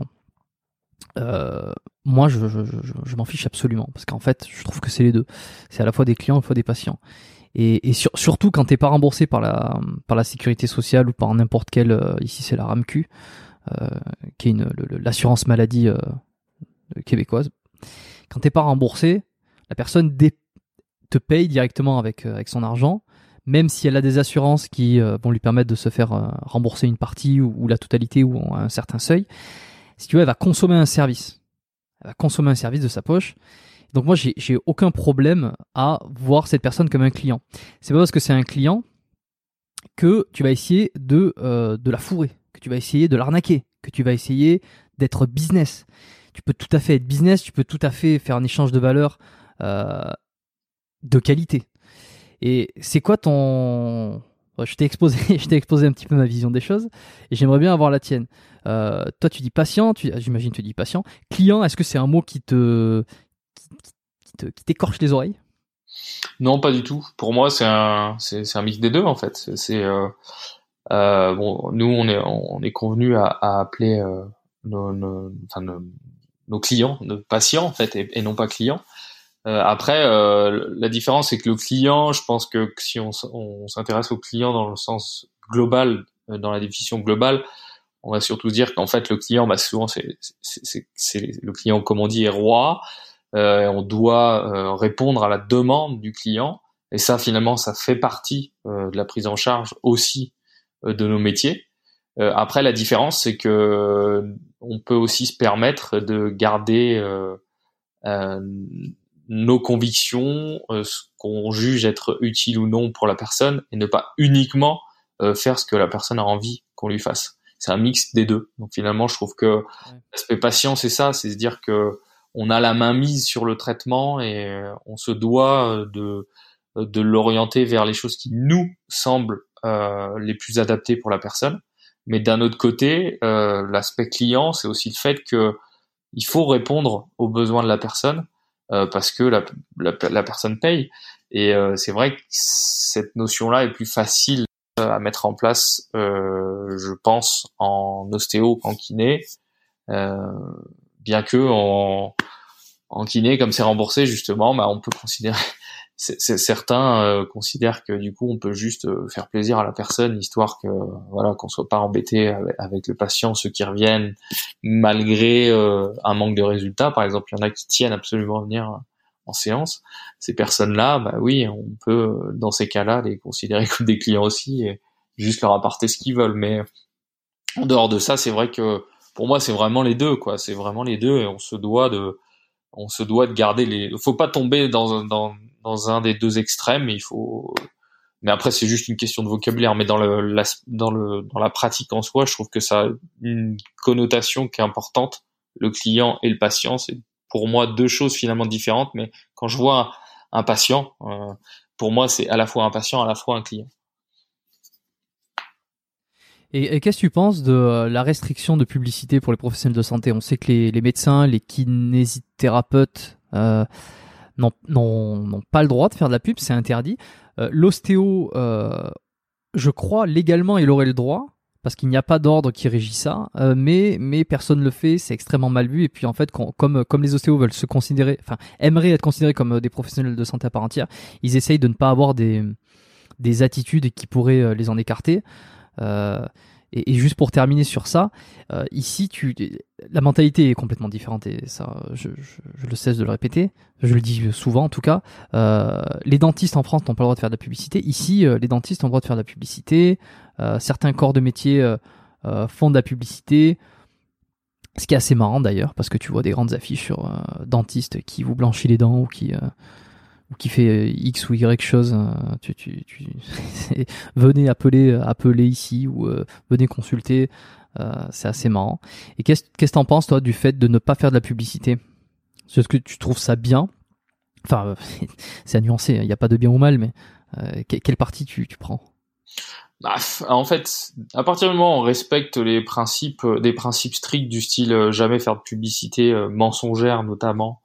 S2: Moi, je m'en fiche absolument parce qu'en fait, je trouve que c'est les deux. C'est à la fois des clients, à la fois des patients. Et surtout quand t'es pas remboursé par la sécurité sociale ou par n'importe quelle, ici c'est la RAMQ, qui est l'assurance maladie québécoise. Quand t'es pas remboursé, la personne te paye directement avec son argent, même si elle a des assurances qui vont lui permettre de se faire rembourser une partie ou la totalité ou un certain seuil. Si tu veux, elle va consommer un service. Elle va consommer un service de sa poche. Donc moi, j'ai aucun problème à voir cette personne comme un client. C'est pas parce que c'est un client que tu vas essayer de la fourrer, que tu vas essayer de l'arnaquer, que tu vas essayer d'être business. Tu peux tout à fait être business, tu peux tout à fait faire un échange de valeur de qualité. Et c'est quoi ton... Je t'ai exposé un petit peu ma vision des choses et j'aimerais bien avoir la tienne. Toi, tu dis patient, j'imagine tu dis patient. Client, est-ce que c'est un mot qui t'écorche les oreilles?
S3: Non, pas du tout. Pour moi, c'est un mix des deux en fait. Bon, nous on est convenu à appeler nos clients, nos patients en fait, et non pas clients. Après, la différence c'est que le client, je pense que si on s'intéresse au client dans le sens global, dans la définition globale, on va surtout dire qu'en fait le client, bah souvent c'est le client, comme on dit, est roi. On doit répondre à la demande du client, et ça finalement ça fait partie de la prise en charge aussi de nos métiers. Après, la différence c'est que on peut aussi se permettre de garder nos convictions, ce qu'on juge être utile ou non pour la personne, et ne pas uniquement faire ce que la personne a envie qu'on lui fasse. C'est un mix des deux. Donc finalement, je trouve que l'aspect patient, c'est ça, c'est se dire que on a la main mise sur le traitement et on se doit de l'orienter vers les choses qui nous semblent les plus adaptées pour la personne. Mais d'un autre côté, l'aspect client, c'est aussi le fait que il faut répondre aux besoins de la personne parce que la personne paye. Et c'est vrai que cette notion-là est plus facile à mettre en place, je pense, en ostéo qu'en kiné. Bien que en kiné, comme c'est remboursé justement, bah on peut considérer, certains considèrent que du coup on peut juste faire plaisir à la personne, histoire que voilà, qu'on soit pas embêté avec le patient, ceux qui reviennent malgré un manque de résultats. Par exemple, il y en a qui tiennent absolument à venir en séance. Ces personnes-là, bah oui, on peut dans ces cas-là les considérer comme des clients aussi et juste leur apporter ce qu'ils veulent. Mais en dehors de ça, c'est vrai que pour moi c'est vraiment les deux, quoi. C'est vraiment les deux, et on se doit de garder faut pas tomber dans un des deux extrêmes, mais après c'est juste une question de vocabulaire. Mais dans la pratique en soi, je trouve que ça a une connotation qui est importante. Le client et le patient, c'est pour moi deux choses finalement différentes, mais quand je vois un patient, pour moi c'est à la fois un patient, à la fois un client.
S2: Et qu'est-ce que tu penses de la restriction de publicité pour les professionnels de santé? On sait que les médecins, les kinésithérapeutes n'ont pas le droit de faire de la pub, c'est interdit. L'ostéo, je crois légalement il aurait le droit, parce qu'il n'y a pas d'ordre qui régit ça, mais personne ne le fait, c'est extrêmement mal vu. Et puis en fait, comme les ostéos veulent se considérer, enfin aimeraient être considérés comme des professionnels de santé à part entière, ils essayent de ne pas avoir des attitudes qui pourraient les en écarter. Et juste pour terminer sur ça, ici la mentalité est complètement différente, et ça je le cesse de le répéter, je le dis souvent en tout cas. Les dentistes en France n'ont pas le droit de faire de la publicité. Ici, les dentistes ont le droit de faire de la publicité. Certains corps de métier font de la publicité, ce qui est assez marrant d'ailleurs, parce que tu vois des grandes affiches sur dentiste qui vous blanchit les dents ou qui fait X ou Y chose. Venez appeler ici, ou venez consulter. C'est assez marrant. Et qu'est-ce que t'en penses toi du fait de ne pas faire de la publicité? Est-ce que tu trouves ça bien? Enfin, c'est à nuancer, il n'y a pas de bien ou mal, mais quelle partie tu prends?
S3: Bah, en fait, à partir du moment où on respecte des principes stricts du style jamais faire de publicité mensongère notamment,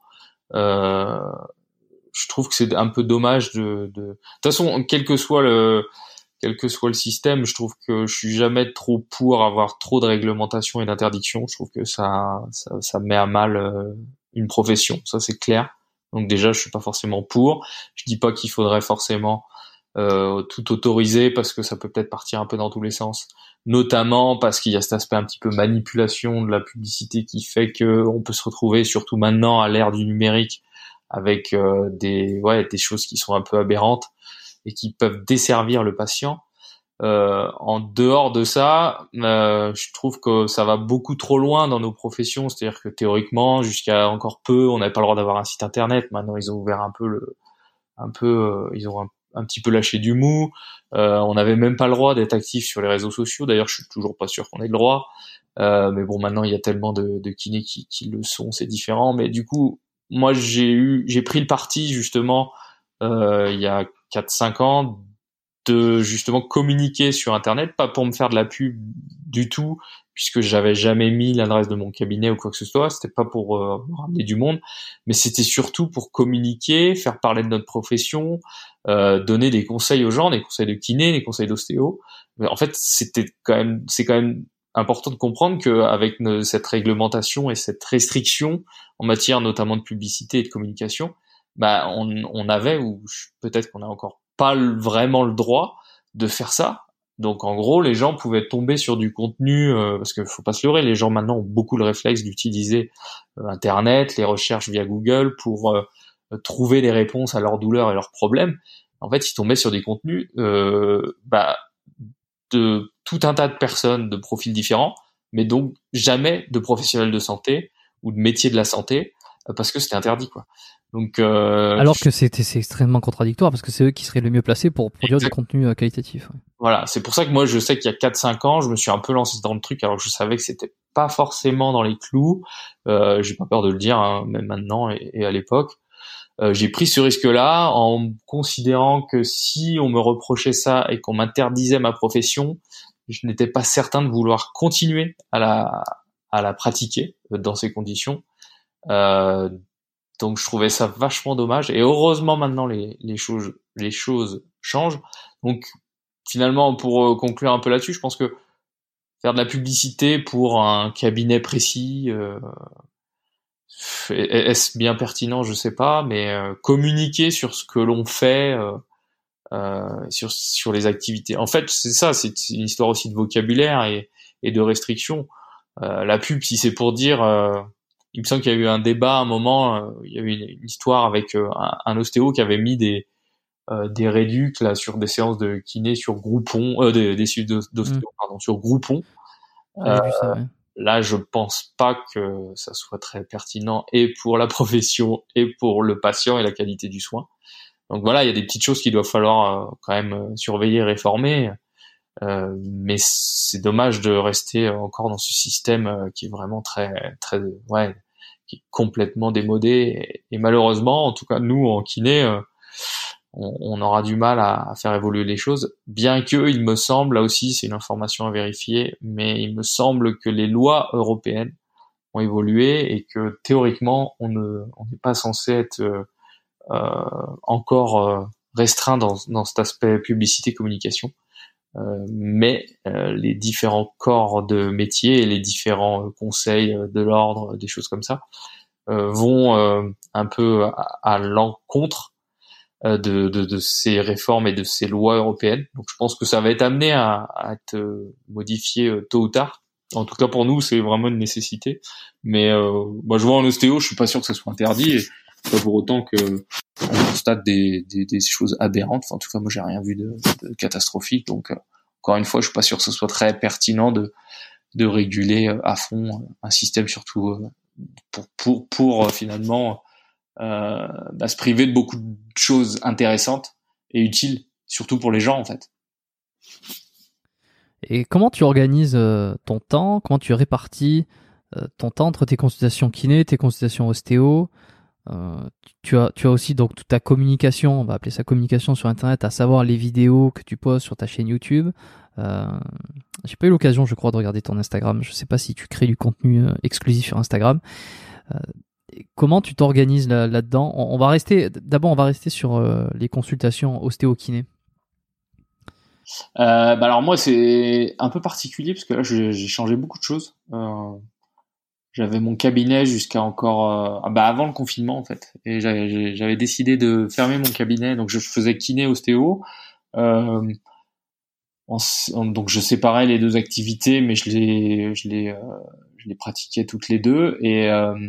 S3: je trouve que c'est un peu dommage de toute façon, quel que soit le système, je trouve que je suis jamais trop pour avoir trop de réglementation et d'interdiction. Je trouve que ça met à mal une profession, ça c'est clair. Donc déjà, je suis pas forcément pour. Je dis pas qu'il faudrait forcément tout autoriser, parce que ça peut peut-être partir un peu dans tous les sens, notamment parce qu'il y a cet aspect un petit peu manipulation de la publicité qui fait que on peut se retrouver, surtout maintenant à l'ère du numérique, avec des choses qui sont un peu aberrantes et qui peuvent desservir le patient. En dehors de ça, je trouve que ça va beaucoup trop loin dans nos professions. C'est-à-dire que théoriquement, jusqu'à encore peu, on n'avait pas le droit d'avoir un site internet. Maintenant, ils ont ouvert ils ont un petit peu lâché du mou. On n'avait même pas le droit d'être actif sur les réseaux sociaux. D'ailleurs, je suis toujours pas sûr qu'on ait le droit. Mais bon, maintenant, il y a tellement de kinés qui le sont, c'est différent. Mais du coup, moi, j'ai pris le parti, justement, il y a 4-5 ans, de justement communiquer sur Internet, pas pour me faire de la pub du tout, puisque j'avais jamais mis l'adresse de mon cabinet ou quoi que ce soit. C'était pas pour ramener du monde, mais c'était surtout pour communiquer, faire parler de notre profession, donner des conseils aux gens, des conseils de kiné, des conseils d'ostéo. Mais en fait, c'est quand même important de comprendre qu'avec cette réglementation et cette restriction en matière notamment de publicité et de communication, bah on avait, ou peut-être qu'on a encore pas vraiment le droit de faire ça. Donc en gros, les gens pouvaient tomber sur du contenu, parce que faut pas se leurrer, les gens maintenant ont beaucoup le réflexe d'utiliser Internet, les recherches via Google pour trouver des réponses à leurs douleurs et leurs problèmes. En fait, ils tombaient sur des contenus de tout un tas de personnes de profils différents, mais donc jamais de professionnels de santé ou de métiers de la santé, parce que c'était interdit, quoi. Donc
S2: alors que c'est extrêmement contradictoire, parce que c'est eux qui seraient le mieux placés pour produire du contenu qualitatif. Ouais.
S3: Voilà, c'est pour ça que moi je sais qu'il y a 4-5 ans, je me suis un peu lancé dans le truc, alors que je savais que c'était pas forcément dans les clous. J'ai pas peur de le dire, hein, même maintenant et à l'époque. J'ai pris ce risque-là en considérant que si on me reprochait ça et qu'on m'interdisait ma profession, je n'étais pas certain de vouloir continuer à la pratiquer dans ces conditions. Donc je trouvais ça vachement dommage, et heureusement maintenant les choses changent. Donc finalement, pour conclure un peu là-dessus, je pense que faire de la publicité pour un cabinet précis, est-ce bien pertinent, je sais pas, mais communiquer sur ce que l'on fait, sur les activités. En fait, c'est ça, c'est une histoire aussi de vocabulaire et de restrictions. La pub, si c'est pour dire, il me semble qu'il y a eu un débat à un moment, il y a eu une histoire avec un ostéo qui avait mis des réducs là sur des séances de kiné sur Groupon, des séances d'ostéo, pardon, sur Groupon.
S2: J'ai vu ça, ouais.
S3: Là, je pense pas que ça soit très pertinent, et pour la profession et pour le patient et la qualité du soin. Donc voilà, il y a des petites choses qu'il doit falloir quand même surveiller et réformer. Mais c'est dommage de rester encore dans ce système qui est vraiment très qui est complètement démodé, et malheureusement, en tout cas nous en kiné, on aura du mal à faire évoluer les choses, bien que il me semble, là aussi c'est une information à vérifier, mais il me semble que les lois européennes ont évolué et que théoriquement on n'est pas censé être encore restreint dans cet aspect publicité communication. Mais les différents corps de métier et les différents conseils de l'ordre, des choses comme ça, vont un peu à l'encontre de ces réformes et de ces lois européennes. Donc je pense que ça va être amené à être modifié tôt ou tard. En tout cas pour nous, c'est vraiment une nécessité. Mais moi je vois en ostéo, je suis pas sûr que ça soit interdit. Et pas pour autant que on constate des choses aberrantes. Enfin, en tout cas, moi j'ai rien vu de catastrophique. Donc encore une fois, je suis pas sûr que ce soit très pertinent de réguler à fond un système, surtout pour finalement se priver de beaucoup de choses intéressantes et utiles, surtout pour les gens en fait.
S2: Et comment tu organises ton temps? Comment tu répartis ton temps entre tes consultations kiné, tes consultations ostéo? Tu as aussi donc toute ta communication, on va appeler ça communication sur Internet, à savoir les vidéos que tu poses sur ta chaîne YouTube. J'ai pas eu l'occasion, je crois, de regarder ton Instagram. Je sais pas si tu crées du contenu exclusif sur Instagram. Comment tu t'organises là-dedans? On va rester sur les consultations ostéo-kiné.
S3: Alors moi c'est un peu particulier parce que là j'ai changé beaucoup de choses. J'avais mon cabinet jusqu'à encore avant le confinement en fait, et j'avais décidé de fermer mon cabinet, donc je faisais kiné ostéo. Donc je séparais les deux activités, mais je les pratiquais toutes les deux, et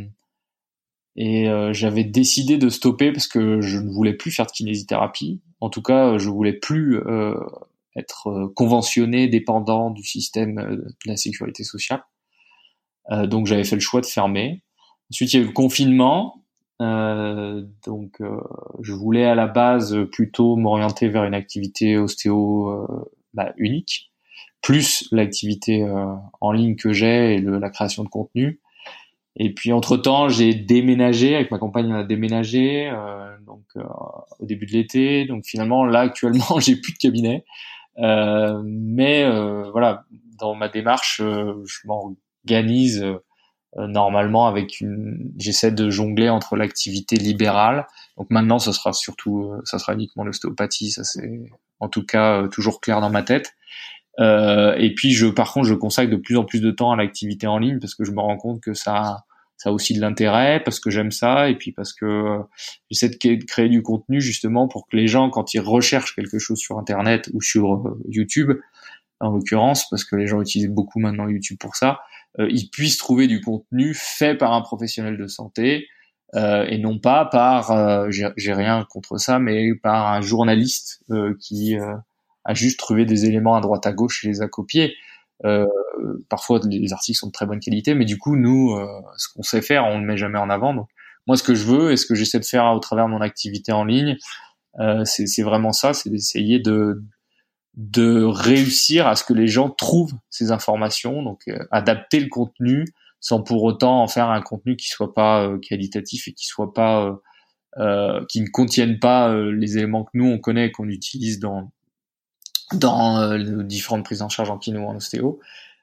S3: j'avais décidé de stopper parce que je ne voulais plus faire de kinésithérapie. En tout cas, je voulais plus être conventionné, dépendant du système de la sécurité sociale. Donc j'avais fait le choix de fermer. Ensuite il y a eu le confinement, donc je voulais à la base plutôt m'orienter vers une activité ostéo unique, plus l'activité en ligne que j'ai et la création de contenu. Et puis entre-temps j'ai déménagé, avec ma compagne on a déménagé au début de l'été, donc finalement là actuellement j'ai plus de cabinet, mais voilà, dans ma démarche je m'organise normalement avec j'essaie de jongler entre l'activité libérale. Donc maintenant ça sera uniquement l'ostéopathie, ça c'est en tout cas toujours clair dans ma tête. Et puis par contre je consacre de plus en plus de temps à l'activité en ligne parce que je me rends compte que ça a aussi de l'intérêt, parce que j'aime ça, et puis parce que j'essaie de créer du contenu justement pour que les gens, quand ils recherchent quelque chose sur Internet ou sur YouTube, en l'occurrence, parce que les gens utilisent beaucoup maintenant YouTube pour ça, ils puissent trouver du contenu fait par un professionnel de santé, et non pas par, j'ai rien contre ça, mais par un journaliste qui a juste trouvé des éléments à droite à gauche et les a copiés. Parfois les articles sont de très bonne qualité, mais du coup nous ce qu'on sait faire on le met jamais en avant. Donc moi ce que je veux et ce que j'essaie de faire au travers de mon activité en ligne, c'est vraiment ça, c'est d'essayer de réussir à ce que les gens trouvent ces informations, donc adapter le contenu sans pour autant en faire un contenu qui soit pas qualitatif et qui soit pas qui ne contienne pas les éléments que nous on connaît et qu'on utilise dans les différentes prises en charge en kiné ou en ostéo.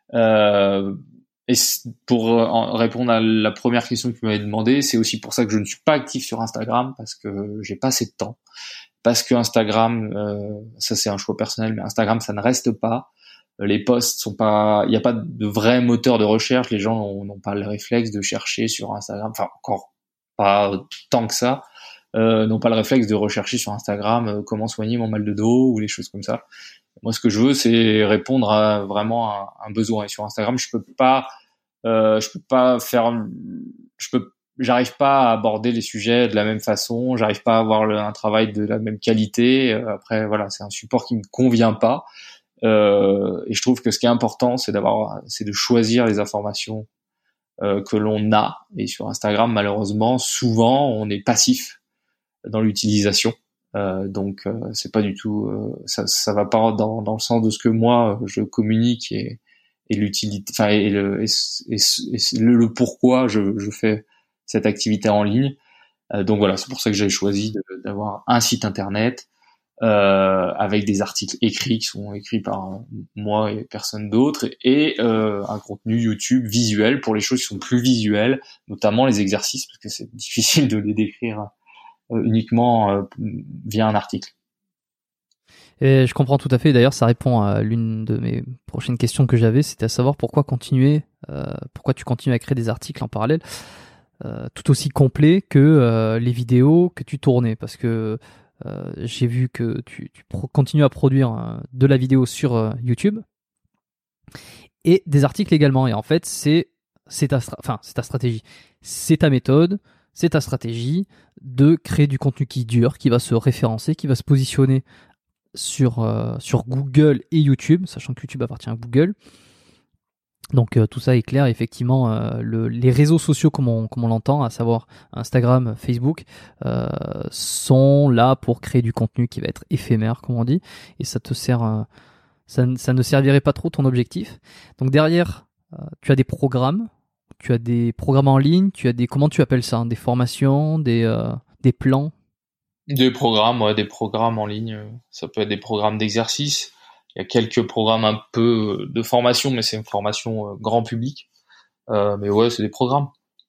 S3: Et pour répondre à la première question que tu m'avais demandé, c'est aussi pour ça que je ne suis pas actif sur Instagram, parce que j'ai pas assez de temps. Parce que Instagram, ça c'est un choix personnel, mais Instagram ça ne reste pas. Les posts sont pas, il n'y a pas de vrai moteur de recherche. Les gens n'ont pas le réflexe de chercher sur Instagram, enfin encore pas tant que ça. N'ont pas le réflexe de rechercher sur Instagram comment soigner mon mal de dos ou les choses comme ça. Moi, ce que je veux, c'est répondre à vraiment un besoin. Et sur Instagram, j'arrive pas à aborder les sujets de la même façon. J'arrive pas à avoir un travail de la même qualité. Après, voilà, c'est un support qui me convient pas. Et je trouve que ce qui est important, c'est de choisir les informations que l'on a. Et sur Instagram, malheureusement, souvent, on est passif dans l'utilisation, donc c'est pas du tout ça va pas dans le sens de ce que moi je communique et l'utilité, enfin et le pourquoi je fais cette activité en ligne. Donc voilà, c'est pour ça que j'ai choisi d'avoir un site internet avec des articles écrits qui sont écrits par moi et personne d'autre, et un contenu YouTube visuel pour les choses qui sont plus visuelles, notamment les exercices, parce que c'est difficile de les décrire uniquement via un article.
S2: Et je comprends tout à fait. D'ailleurs, ça répond à l'une de mes prochaines questions que j'avais, c'était à savoir pourquoi tu continues à créer des articles en parallèle, tout aussi complets que les vidéos que tu tournais, parce que j'ai vu que tu continues à produire de la vidéo sur YouTube et des articles également. Et en fait, c'est ta stratégie, c'est ta méthode, c'est ta stratégie de créer du contenu qui dure, qui va se référencer, qui va se positionner sur Google et YouTube, sachant que YouTube appartient à Google. Donc tout ça est clair. Effectivement, les réseaux sociaux comme on l'entend, à savoir Instagram, Facebook, sont là pour créer du contenu qui va être éphémère, comme on dit, et ça te sert, ça ne servirait pas trop ton objectif. Donc derrière, tu as des programmes en ligne, comment tu appelles ça, des formations, des plans.
S3: Des programmes en ligne. Ça peut être des programmes d'exercice. Il y a quelques programmes un peu de formation, mais c'est une formation grand public. Mais ouais, c'est des programmes.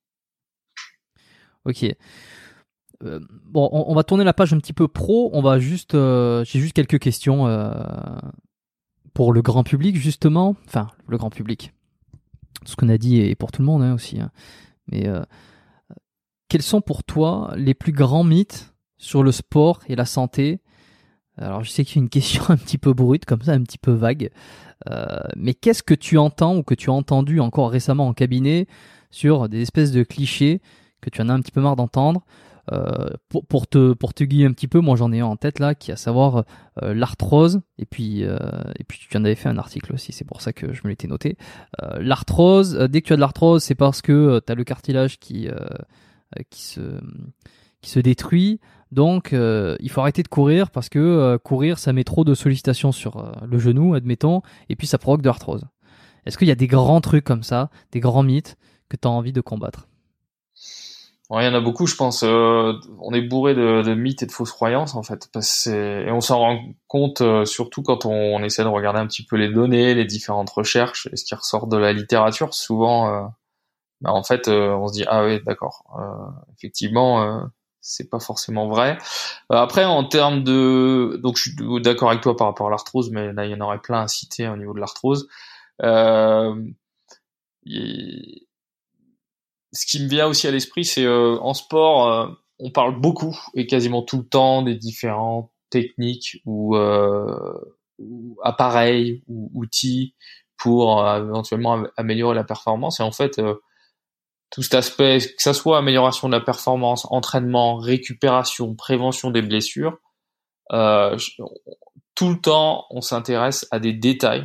S2: Ok. Bon, on va tourner la page un petit peu pro. J'ai juste quelques questions pour le grand public, justement. Enfin, le grand public. Ce qu'on a dit est pour tout le monde aussi. Mais quels sont pour toi les plus grands mythes sur le sport et la santé? Alors, je sais que c'est une question un petit peu brute, comme ça, un petit peu vague. Mais qu'est-ce que tu entends ou que tu as entendu encore récemment en cabinet sur des espèces de clichés que tu en as un petit peu marre d'entendre? Pour te guider un petit peu, moi j'en ai un en tête là, qui est à savoir l'arthrose. Et puis tu en avais fait un article aussi, c'est pour ça que je me l'étais noté. L'arthrose, dès que tu as de l'arthrose, c'est parce que tu as le cartilage qui se détruit. Donc, il faut arrêter de courir parce que courir, ça met trop de sollicitations sur le genou, admettons, et puis ça provoque de l'arthrose. Est-ce qu'il y a des grands trucs comme ça, des grands mythes que tu as envie de combattre?
S3: Ouais, il y en a beaucoup, je pense. On est bourré de mythes et de fausses croyances, en fait. Et on s'en rend compte surtout quand on essaie de regarder un petit peu les données, les différentes recherches, et ce qui ressort de la littérature. Souvent, en fait, on se dit, ah oui, d'accord. Effectivement, c'est pas forcément vrai. Après, en termes donc je suis d'accord avec toi par rapport à l'arthrose, mais là, il y en aurait plein à citer au niveau de l'arthrose. Ce qui me vient aussi à l'esprit, c'est en sport, on parle beaucoup et quasiment tout le temps des différentes techniques ou appareils ou outils pour éventuellement améliorer la performance. Et en fait, tout cet aspect, que ça soit amélioration de la performance, entraînement, récupération, prévention des blessures, tout le temps, on s'intéresse à des détails.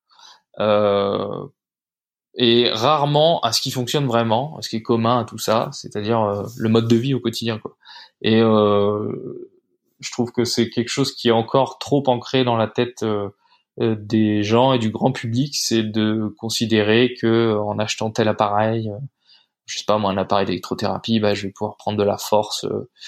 S3: Et rarement à ce qui fonctionne vraiment, à ce qui est commun à tout ça, c'est-à-dire le mode de vie au quotidien, quoi. Et je trouve que c'est quelque chose qui est encore trop ancré dans la tête des gens et du grand public, c'est de considérer que en achetant tel appareil, je sais pas moi, un appareil d'électrothérapie, je vais pouvoir prendre de la force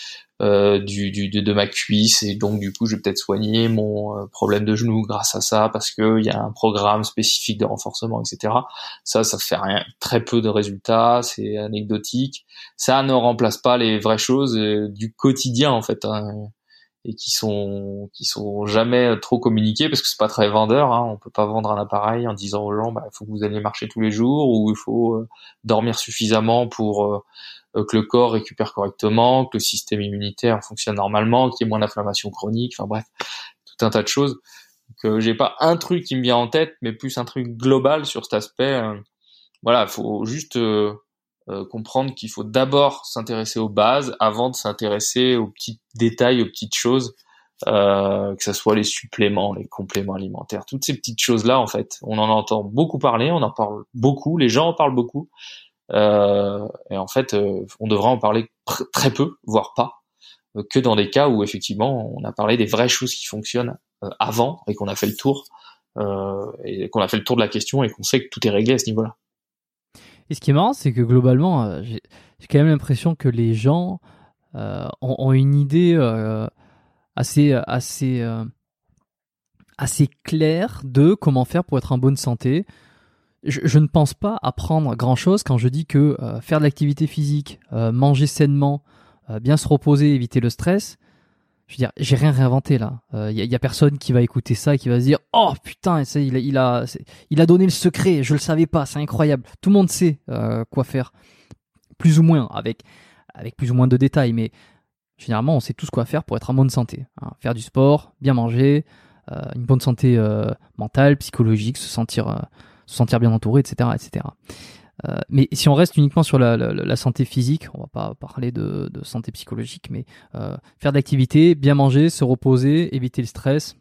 S3: de ma cuisse, et donc du coup je vais peut-être soigner mon problème de genou grâce à ça parce que il y a un programme spécifique de renforcement, etc. Ça fait rien, très peu de résultats, c'est anecdotique, ça ne remplace pas les vraies choses du quotidien en fait, hein, et qui sont jamais trop communiquées parce que c'est pas très vendeur, hein. On peut pas vendre un appareil en disant aux gens il faut que vous alliez marcher tous les jours, ou il faut dormir suffisamment pour que le corps récupère correctement, que le système immunitaire fonctionne normalement, qu'il y ait moins d'inflammation chronique, enfin bref, tout un tas de choses. Donc j'ai pas un truc qui me vient en tête, mais plus un truc global sur cet aspect. Voilà, faut juste comprendre qu'il faut d'abord s'intéresser aux bases avant de s'intéresser aux petits détails, aux petites choses, que ça soit les suppléments, les compléments alimentaires, toutes ces petites choses-là, en fait, on en entend beaucoup parler, on en parle beaucoup, les gens en parlent beaucoup, et en fait, on devrait en parler très peu, voire pas, que dans des cas où effectivement on a parlé des vraies choses qui fonctionnent avant, et qu'on a fait le tour, et qu'on a fait le tour de la question, et qu'on sait que tout est réglé à ce niveau-là.
S2: Et ce qui est marrant, c'est que globalement, j'ai quand même l'impression que les gens ont une idée assez claire de comment faire pour être en bonne santé. Je ne pense pas apprendre grand-chose quand je dis que faire de l'activité physique, manger sainement, bien se reposer, éviter le stress. Je veux dire, j'ai rien réinventé là. Y a personne qui va écouter ça et qui va se dire oh putain, il a donné le secret, je le savais pas, c'est incroyable. Tout le monde sait quoi faire, plus ou moins, avec plus ou moins de détails, mais généralement on sait tous quoi faire pour être en bonne santé. Hein. Faire du sport, bien manger, une bonne santé mentale, psychologique, se sentir bien entouré, etc., etc. Mais si on reste uniquement sur la santé physique, on va pas parler de santé psychologique, mais faire de l'activité, bien manger, se reposer, éviter le stress.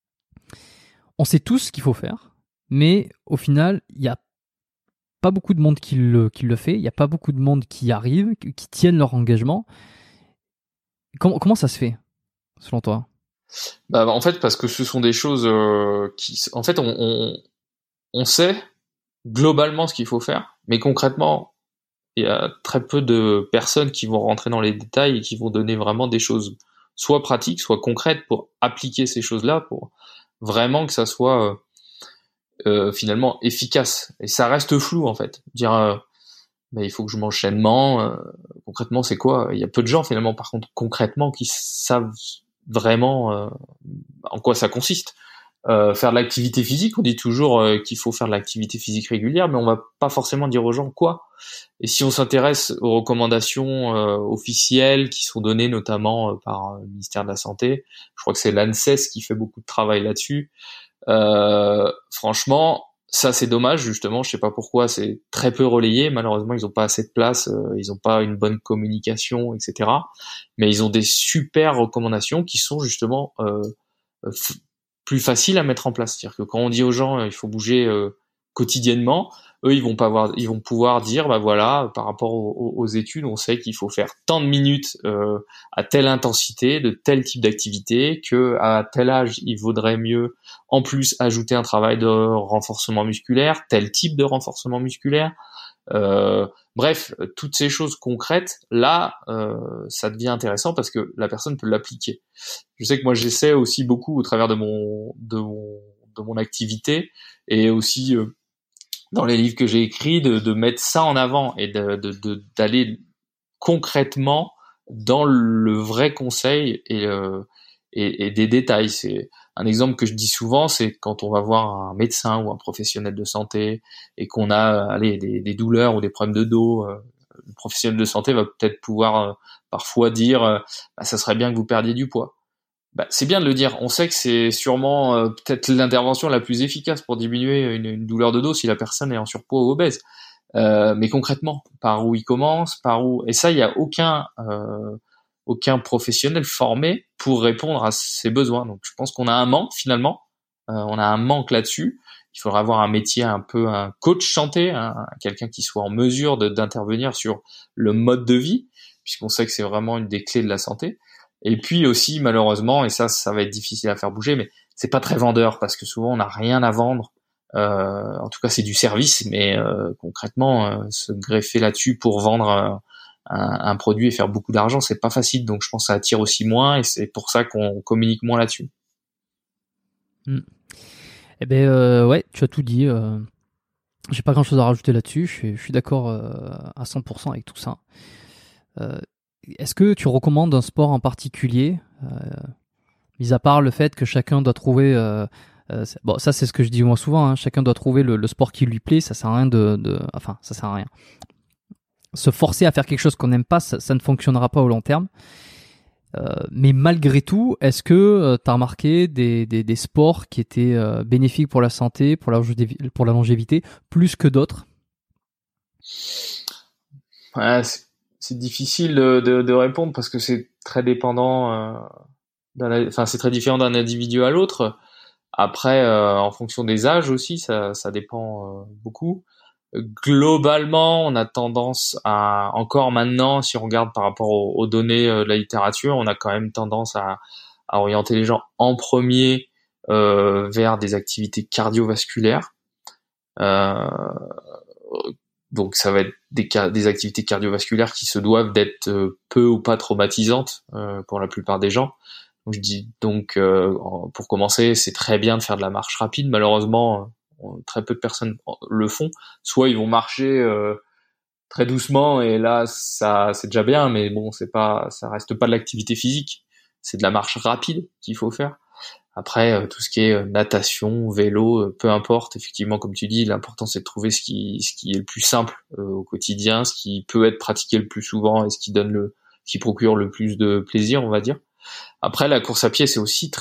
S2: On sait tous ce qu'il faut faire, mais au final, il n'y a pas beaucoup de monde qui le fait, il n'y a pas beaucoup de monde qui y arrive, qui tiennent leur engagement. Comment ça se fait, selon toi ?
S3: En fait, parce que ce sont des choses qui... En fait, on sait globalement ce qu'il faut faire, mais concrètement, il y a très peu de personnes qui vont rentrer dans les détails et qui vont donner vraiment des choses soit pratiques, soit concrètes pour appliquer ces choses-là, pour vraiment que ça soit finalement efficace. Et ça reste flou en fait. Dire il faut que je mange sainement, concrètement c'est quoi ? Il y a peu de gens finalement par contre concrètement qui savent vraiment en quoi ça consiste. Faire de l'activité physique, on dit toujours qu'il faut faire de l'activité physique régulière, mais on va pas forcément dire aux gens quoi. Et si on s'intéresse aux recommandations officielles qui sont données notamment par le ministère de la Santé, je crois que c'est l'ANSES qui fait beaucoup de travail là-dessus. Franchement, ça c'est dommage justement, je sais pas pourquoi, c'est très peu relayé, malheureusement ils ont pas assez de place, ils ont pas une bonne communication, etc. Mais ils ont des super recommandations qui sont justement plus faciles à mettre en place. C'est-à-dire que quand on dit aux gens il faut bouger quotidiennement, eux ils vont pouvoir dire voilà, par rapport aux études, on sait qu'il faut faire tant de minutes à telle intensité, de tel type d'activité, que à tel âge il vaudrait mieux en plus ajouter un travail de renforcement musculaire, tel type de renforcement musculaire. Bref, toutes ces choses concrètes, là, ça devient intéressant parce que la personne peut l'appliquer. Je sais que moi, j'essaie aussi beaucoup au travers de mon activité et aussi dans les livres que j'ai écrits de mettre ça en avant et d'aller concrètement dans le vrai conseil et des détails. C'est un exemple que je dis souvent, c'est quand on va voir un médecin ou un professionnel de santé et qu'on a des douleurs ou des problèmes de dos, le professionnel de santé va peut-être pouvoir parfois dire ça serait bien que vous perdiez du poids. C'est bien de le dire. On sait que c'est sûrement peut-être l'intervention la plus efficace pour diminuer une douleur de dos si la personne est en surpoids ou obèse. Mais concrètement, par où il commence, et ça, il y a aucun professionnel formé pour répondre à ses besoins. Donc, je pense qu'on a un manque finalement. On a un manque là-dessus. Il faudra avoir un métier un coach santé, quelqu'un qui soit en mesure d'intervenir sur le mode de vie, puisqu'on sait que c'est vraiment une des clés de la santé. Et puis aussi, malheureusement, et ça va être difficile à faire bouger, mais c'est pas très vendeur parce que souvent on n'a rien à vendre. En tout cas, c'est du service, mais concrètement, se greffer là-dessus pour vendre un produit et faire beaucoup d'argent, c'est pas facile. Donc, je pense que ça attire aussi moins, et c'est pour ça qu'on communique moins là-dessus.
S2: Eh ben, ouais, tu as tout dit. J'ai pas grand-chose à rajouter là-dessus. Je suis d'accord à 100% avec tout ça. Est-ce que tu recommandes un sport en particulier, mis à part le fait que chacun doit trouver ça c'est ce que je dis moi souvent, hein, chacun doit trouver le sport qui lui plaît, ça sert à rien ça sert à rien. Se forcer à faire quelque chose qu'on n'aime pas, ça ne fonctionnera pas au long terme. Mais malgré tout, est-ce que tu as remarqué des sports qui étaient bénéfiques pour la santé, pour la longévité, plus que d'autres ?
S3: Ouais, c'est difficile de répondre parce que c'est très dépendant, c'est très différent d'un individu à l'autre. Après, en fonction des âges aussi, ça dépend beaucoup. Globalement, on a tendance à, encore maintenant, si on regarde par rapport aux données de la littérature, on a quand même tendance à orienter les gens en premier vers des activités cardiovasculaires. Donc ça va être des activités cardiovasculaires qui se doivent d'être peu ou pas traumatisantes pour la plupart des gens. Donc je dis pour commencer, c'est très bien de faire de la marche rapide. Malheureusement, très peu de personnes le font. Soit ils vont marcher très doucement, et là ça c'est déjà bien, mais bon, ça reste pas de l'activité physique, c'est de la marche rapide qu'il faut faire. Après, tout ce qui est natation, vélo, peu importe, effectivement, comme tu dis, l'important c'est de trouver ce qui est le plus simple au quotidien, ce qui peut être pratiqué le plus souvent et ce qui procure le plus de plaisir, on va dire. Après, la course à pied, c'est aussi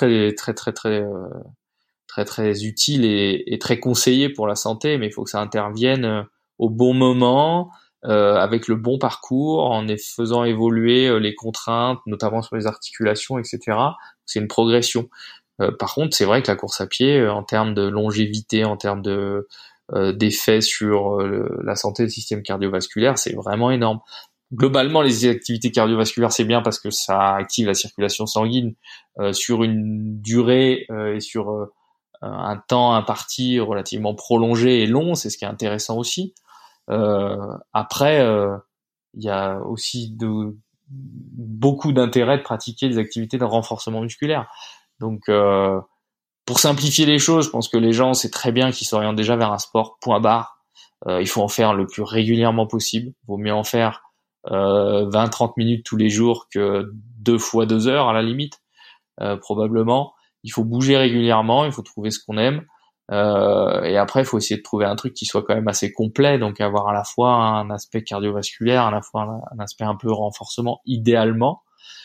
S3: très utile et très conseillé pour la santé, mais il faut que ça intervienne au bon moment, avec le bon parcours, en faisant évoluer les contraintes, notamment sur les articulations, etc. C'est une progression. Par contre, c'est vrai que la course à pied, en termes de longévité, en termes d'effets sur la santé du système cardiovasculaire, c'est vraiment énorme. Globalement, les activités cardiovasculaires, c'est bien parce que ça active la circulation sanguine sur une durée et sur un temps imparti relativement prolongé et long. C'est ce qui est intéressant aussi. Après, il y a aussi beaucoup d'intérêt de pratiquer des activités de renforcement musculaire. Donc, pour simplifier les choses, je pense que les gens, c'est très bien qu'ils s'orientent déjà vers un sport, point barre. Il faut en faire le plus régulièrement possible. Vaut mieux en faire 20-30 minutes tous les jours que 2 fois 2 heures à la limite, probablement. Il faut bouger régulièrement, il faut trouver ce qu'on aime. Et après, il faut essayer de trouver un truc qui soit quand même assez complet, donc avoir à la fois un aspect cardiovasculaire, à la fois un aspect un peu renforcement, idéalement.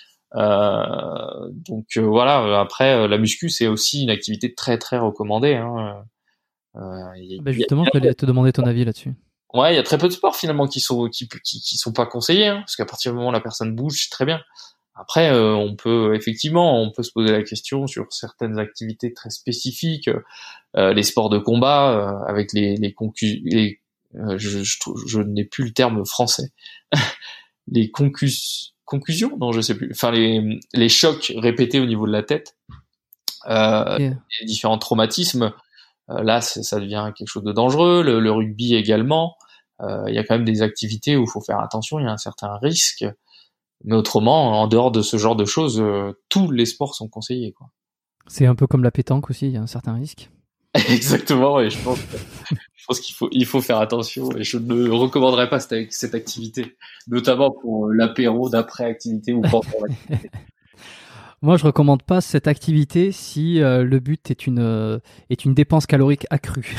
S3: Voilà. Après, la muscu, c'est aussi une activité très très recommandée. Hein.
S2: Justement, j'allais te demander ton avis là-dessus.
S3: Ouais, il y a très peu de sports finalement qui sont pas conseillés, hein, parce qu'à partir du moment où la personne bouge, c'est très bien. Après, on peut se poser la question sur certaines activités très spécifiques, les sports de combat avec je n'ai plus le terme français. Les concussions, non, je sais plus. Enfin, les chocs répétés au niveau de la tête, les différents traumatismes. Là, ça devient quelque chose de dangereux. Le rugby également. Il y a quand même des activités où il faut faire attention. Il y a un certain risque. Mais autrement, en dehors de ce genre de choses, tous les sports sont conseillés, quoi.
S2: C'est un peu comme la pétanque aussi, il y a un certain risque.
S3: Exactement, et je pense qu'il faut faire attention, et je ne recommanderais pas cette activité, notamment pour l'apéro d'après-activité ou pendant l'activité.
S2: Moi, je recommande pas cette activité si le but est une dépense calorique accrue.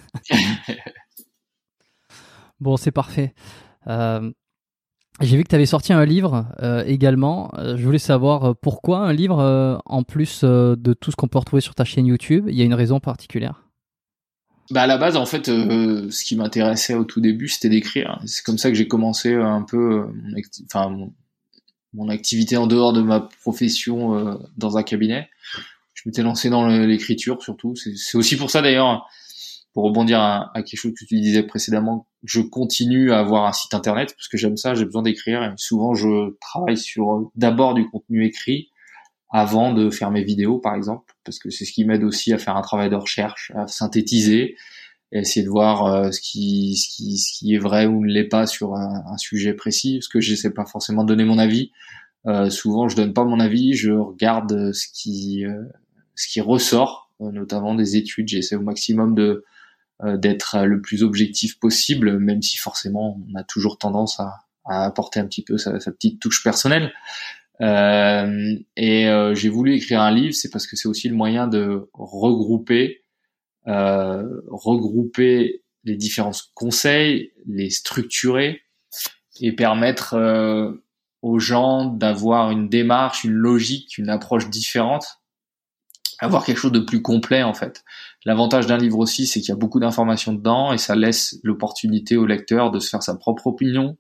S2: Bon, c'est parfait. J'ai vu que tu avais sorti un livre également. Je voulais savoir pourquoi un livre en plus de tout ce qu'on peut retrouver sur ta chaîne YouTube. Il y a une raison particulière?
S3: Bah à la base, en fait, ce qui m'intéressait au tout début, c'était d'écrire. C'est comme ça que j'ai commencé un peu mon activité en dehors de ma profession dans un cabinet. Je m'étais lancé dans l'écriture surtout. C'est aussi pour ça d'ailleurs, pour rebondir à quelque chose que tu disais précédemment, je continue à avoir un site internet parce que j'aime ça, j'ai besoin d'écrire, et souvent je travaille sur d'abord du contenu écrit avant de faire mes vidéos par exemple, parce que c'est ce qui m'aide aussi à faire un travail de recherche, à synthétiser et essayer de voir ce qui est vrai ou ne l'est pas sur un sujet précis, parce que je sais pas forcément donner mon avis. Souvent je donne pas mon avis, je regarde ce qui ressort, notamment des études. J'essaie au maximum d'être le plus objectif possible, même si forcément on a toujours tendance à apporter un petit peu sa petite touche personnelle. J'ai voulu écrire un livre, c'est parce que c'est aussi le moyen de regrouper les différents conseils, les structurer et permettre aux gens d'avoir une démarche, une logique, une approche différente, avoir quelque chose de plus complet en fait. L'avantage d'un livre aussi, c'est qu'il y a beaucoup d'informations dedans et ça laisse l'opportunité au lecteur de se faire sa propre opinion,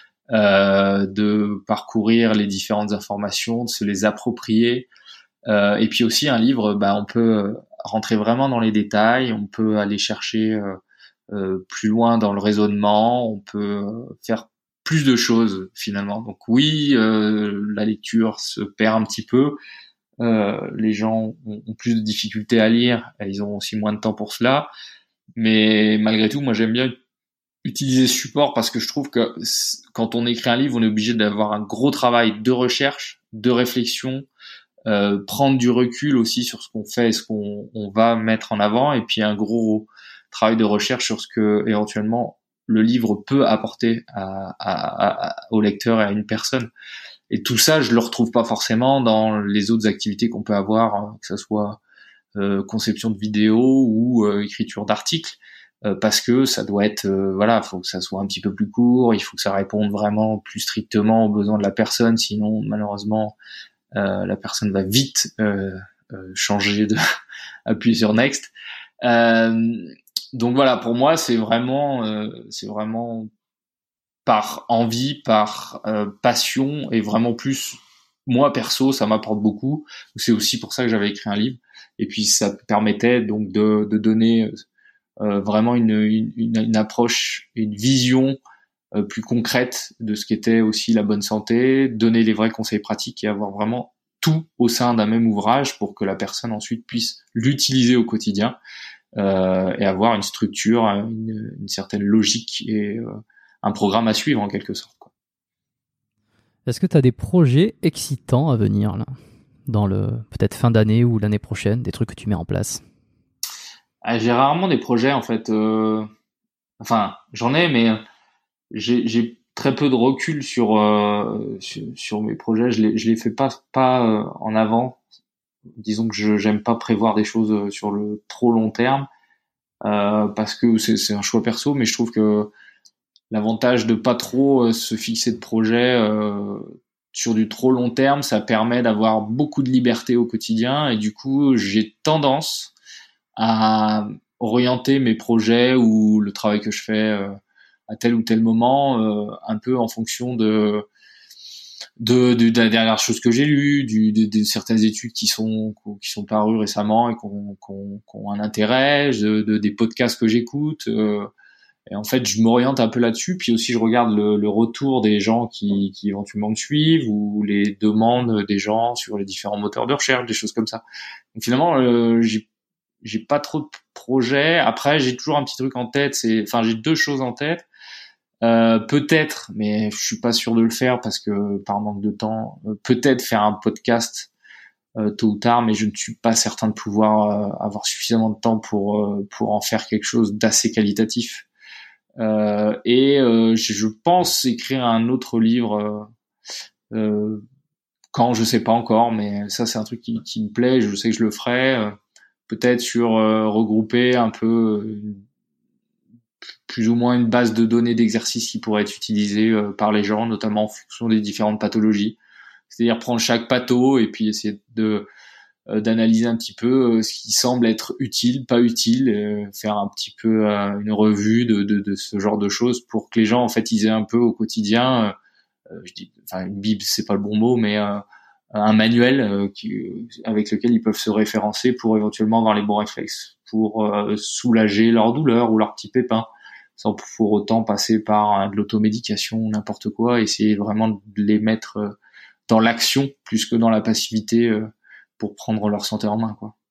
S3: de parcourir les différentes informations, de se les approprier. Et puis aussi un livre, on peut rentrer vraiment dans les détails, on peut aller chercher plus loin dans le raisonnement, on peut faire plus de choses finalement. Donc oui, la lecture se perd un petit peu. Les gens ont plus de difficultés à lire, et ils ont aussi moins de temps pour cela. Mais malgré tout, moi j'aime bien utiliser ce support parce que je trouve que quand on écrit un livre, on est obligé d'avoir un gros travail de recherche, de réflexion, prendre du recul aussi sur ce qu'on fait et ce qu'on va mettre en avant, et puis un gros travail de recherche sur ce que éventuellement le livre peut apporter au lecteur et à une personne. Et tout ça, je le retrouve pas forcément dans les autres activités qu'on peut avoir, que ça soit conception de vidéos ou écriture d'articles, parce que ça doit être, faut que ça soit un petit peu plus court, il faut que ça réponde vraiment plus strictement aux besoins de la personne, sinon malheureusement la personne va vite changer appuyer sur next. Donc voilà, pour moi c'est vraiment par envie, par passion, et vraiment plus moi perso ça m'apporte beaucoup. C'est aussi pour ça que j'avais écrit un livre, et puis ça permettait donc de donner vraiment une approche, une vision plus concrète de ce qu'était aussi la bonne santé, donner les vrais conseils pratiques et avoir vraiment tout au sein d'un même ouvrage pour que la personne ensuite puisse l'utiliser au quotidien et avoir une structure, une certaine logique et un programme à suivre en quelque sorte, quoi.
S2: Est-ce que tu as des projets excitants à venir là, dans le peut-être fin d'année ou l'année prochaine, des trucs que tu mets en place?
S3: J'ai rarement des projets en fait. Enfin, j'en ai, mais j'ai très peu de recul sur mes projets. Je les fais pas en avant. Disons que j'aime pas prévoir des choses sur le trop long terme parce que c'est un choix perso, mais je trouve que l'avantage de pas trop se fixer de projet sur du trop long terme, ça permet d'avoir beaucoup de liberté au quotidien, et du coup j'ai tendance à orienter mes projets ou le travail que je fais à tel ou tel moment un peu en fonction de la dernière chose que j'ai lue, de certaines études qui sont parues récemment et qui ont un intérêt, des podcasts que j'écoute. Et en fait, je m'oriente un peu là-dessus. Puis aussi, je regarde le retour des gens qui éventuellement me suivent, ou les demandes des gens sur les différents moteurs de recherche, des choses comme ça. Donc finalement, j'ai pas trop de projets. Après, j'ai toujours un petit truc en tête. J'ai deux choses en tête. Peut-être, mais je suis pas sûr de le faire parce que par manque de temps, peut-être faire un podcast tôt ou tard, mais je ne suis pas certain de pouvoir avoir suffisamment de temps pour en faire quelque chose d'assez qualitatif. Je pense écrire un autre livre quand, je sais pas encore, mais ça c'est un truc qui me plaît, je sais que je le ferai, peut-être sur regrouper un peu plus ou moins une base de données d'exercices qui pourrait être utilisée par les gens, notamment en fonction des différentes pathologies. C'est-à-dire prendre chaque patho et puis essayer d'analyser un petit peu ce qui semble être utile, pas utile, faire un petit peu une revue de ce genre de choses pour que les gens en fait ils aient un peu au quotidien, une bible c'est pas le bon mot, mais un manuel avec lequel ils peuvent se référencer pour éventuellement avoir les bons réflexes, pour soulager leur douleur ou leur petit pépin, sans pour autant passer par de l'automédication, n'importe quoi, essayer vraiment de les mettre dans l'action plus que dans la passivité pour prendre leur santé en main, quoi.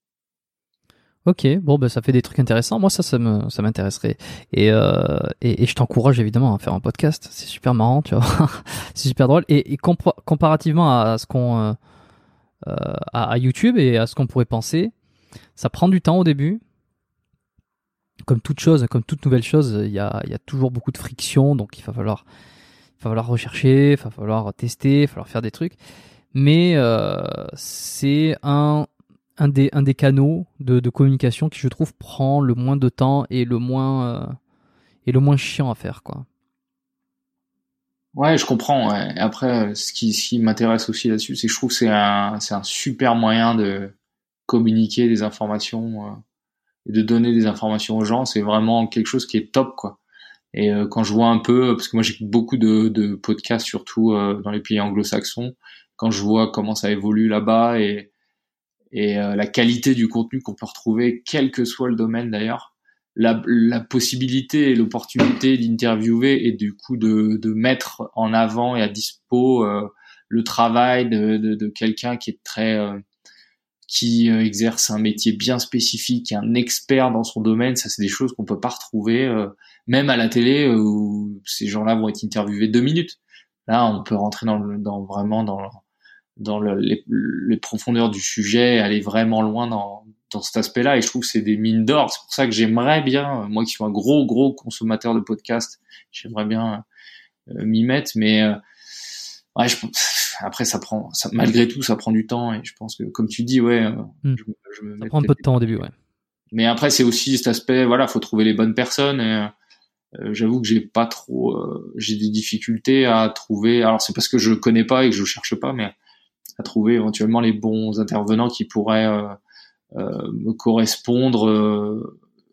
S2: Ok, bon, ça fait des trucs intéressants. Moi, ça m'intéresserait. Et je t'encourage évidemment à faire un podcast. C'est super marrant, tu vois. C'est super drôle. Et comparativement à ce qu'on à YouTube et à ce qu'on pourrait penser, ça prend du temps au début. Comme toute chose, comme toute nouvelle chose, il y a toujours beaucoup de friction. Donc, il va falloir rechercher, il va falloir tester, il va falloir faire des trucs. Mais c'est un des canaux de communication qui, je trouve, prend le moins de temps et le moins chiant à faire, quoi.
S3: Ouais, je comprends. Ouais. Après, ce qui m'intéresse aussi là-dessus, c'est que je trouve que c'est un super moyen de communiquer des informations et de donner des informations aux gens. C'est vraiment quelque chose qui est top, quoi. Et quand je vois un peu, parce que moi j'écoute beaucoup de podcasts, surtout dans les pays anglo-saxons, quand je vois comment ça évolue là-bas et la qualité du contenu qu'on peut retrouver, quel que soit le domaine d'ailleurs, la possibilité et l'opportunité d'interviewer et du coup de mettre en avant et à dispo le travail de quelqu'un qui est qui exerce un métier bien spécifique, un expert dans son domaine, ça c'est des choses qu'on peut pas retrouver même à la télé où ces gens-là vont être interviewés 2 minutes. Là, on peut rentrer dans les profondeurs du sujet, aller vraiment loin dans cet aspect-là, et je trouve que c'est des mines d'or. C'est pour ça que j'aimerais bien, moi qui suis un gros consommateur de podcasts, j'aimerais bien m'y mettre, mais ouais, après malgré tout, ça prend du temps, et je pense que, comme tu dis, ouais,
S2: ça prend un peu de temps au début, ouais.
S3: Mais après, c'est aussi cet aspect, voilà, faut trouver les bonnes personnes, et j'avoue que j'ai des difficultés à trouver, alors c'est parce que je connais pas et que je cherche pas, mais à trouver éventuellement les bons intervenants qui pourraient me correspondre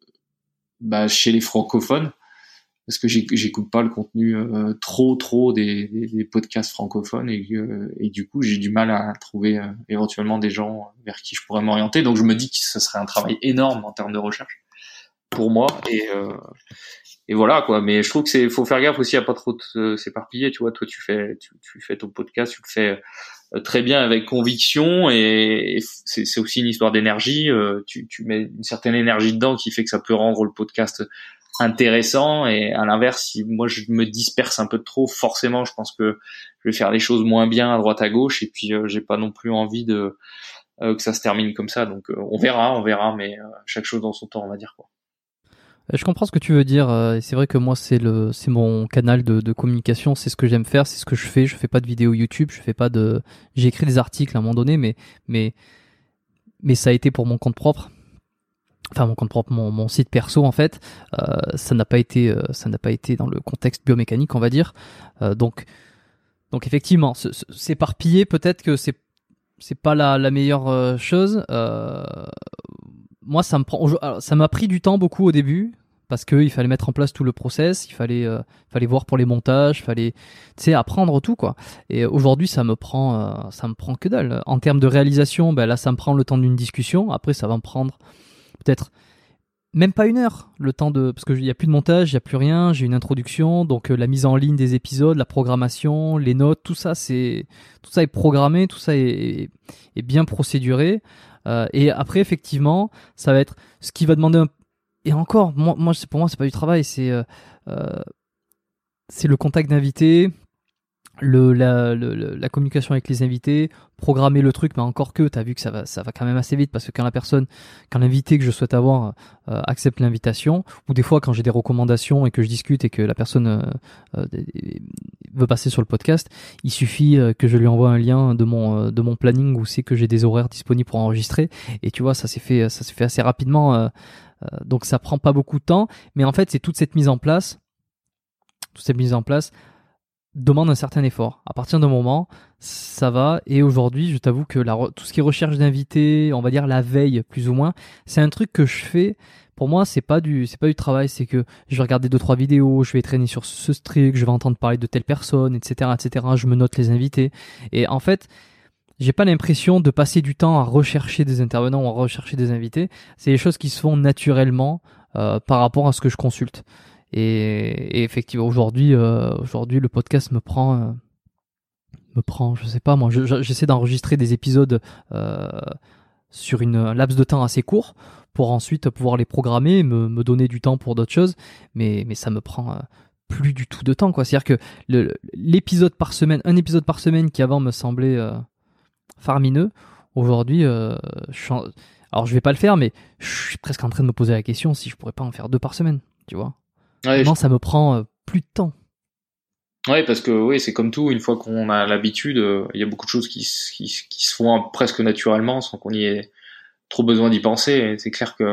S3: chez les francophones, parce que j'écoute pas le contenu trop des podcasts francophones, et du coup j'ai du mal à trouver éventuellement des gens vers qui je pourrais m'orienter. Donc je me dis que ce serait un travail énorme en termes de recherche pour moi, et voilà quoi. Mais je trouve que faut faire gaffe aussi à pas trop s'éparpiller. Tu vois, toi tu fais ton podcast, tu le fais très bien, avec conviction, et c'est aussi une histoire d'énergie. Tu mets une certaine énergie dedans qui fait que ça peut rendre le podcast intéressant, et à l'inverse, si moi je me disperse un peu trop, forcément je pense que je vais faire les choses moins bien à droite à gauche, et puis j'ai pas non plus envie de que ça se termine comme ça. Donc on verra, mais chaque chose dans son temps, on va dire, quoi.
S2: Je comprends ce que tu veux dire, et c'est vrai que moi c'est mon canal de communication, c'est ce que j'aime faire, c'est ce que je fais pas de vidéos YouTube, j'ai écrit des articles à un moment donné, mais ça a été pour mon compte propre. Enfin, mon compte propre, mon site perso, en fait, ça n'a pas été dans le contexte biomécanique, on va dire. Donc effectivement, s'éparpiller, peut-être que c'est pas la meilleure chose. Moi, ça m'a pris du temps beaucoup au début, parce que il fallait mettre en place tout le process, il fallait voir pour les montages, fallait, tu sais, apprendre tout, quoi. Et aujourd'hui, ça me prend que dalle. En termes de réalisation, là, ça me prend le temps d'une discussion. Après, ça va me prendre peut-être même pas 1 heure, le temps parce que il y a plus de montage, il y a plus rien, j'ai une introduction, donc la mise en ligne des épisodes, la programmation, les notes, tout ça est programmé, tout ça est bien procéduré, et après effectivement, ça va être ce qui va demander et encore, pour moi c'est pas du travail, c'est le contact d'invités, la communication avec les invités, programmer le truc, mais encore que t'as vu que ça va quand même assez vite, parce que quand l'invité que je souhaite avoir accepte l'invitation, ou des fois quand j'ai des recommandations et que je discute et que la personne veut passer sur le podcast, il suffit que je lui envoie un lien de mon planning où c'est que j'ai des horaires disponibles pour enregistrer, et tu vois, ça s'est fait assez rapidement, donc ça prend pas beaucoup de temps, mais en fait c'est toute cette mise en place demande un certain effort. À partir d'un moment, ça va. Et aujourd'hui, je t'avoue que tout ce qui est recherche d'invités, on va dire la veille plus ou moins, c'est un truc que je fais. Pour moi, c'est pas du travail. C'est que je vais regarder 2-3 vidéos, je vais traîner sur ce truc, je vais entendre parler de telle personne, etc., etc. Je me note les invités. Et en fait, j'ai pas l'impression de passer du temps à rechercher des intervenants ou à rechercher des invités. C'est des choses qui se font naturellement par rapport à ce que je consulte. Et effectivement, aujourd'hui, le podcast me prend, je sais pas, moi, j'essaie d'enregistrer des épisodes sur un laps de temps assez court pour ensuite pouvoir les programmer, me donner du temps pour d'autres choses, mais ça me prend plus du tout de temps, quoi. C'est-à-dire que l'épisode par semaine, un épisode par semaine qui avant me semblait faramineux, aujourd'hui, alors je vais pas le faire, mais je suis presque en train de me poser la question si je pourrais pas en faire 2 par semaine, tu vois.
S3: Ouais,
S2: non, ça me prend plus de temps.
S3: Ouais, parce que oui, c'est comme tout, une fois qu'on a l'habitude, il y a beaucoup de choses qui se font presque naturellement sans qu'on y ait trop besoin d'y penser. Et c'est clair que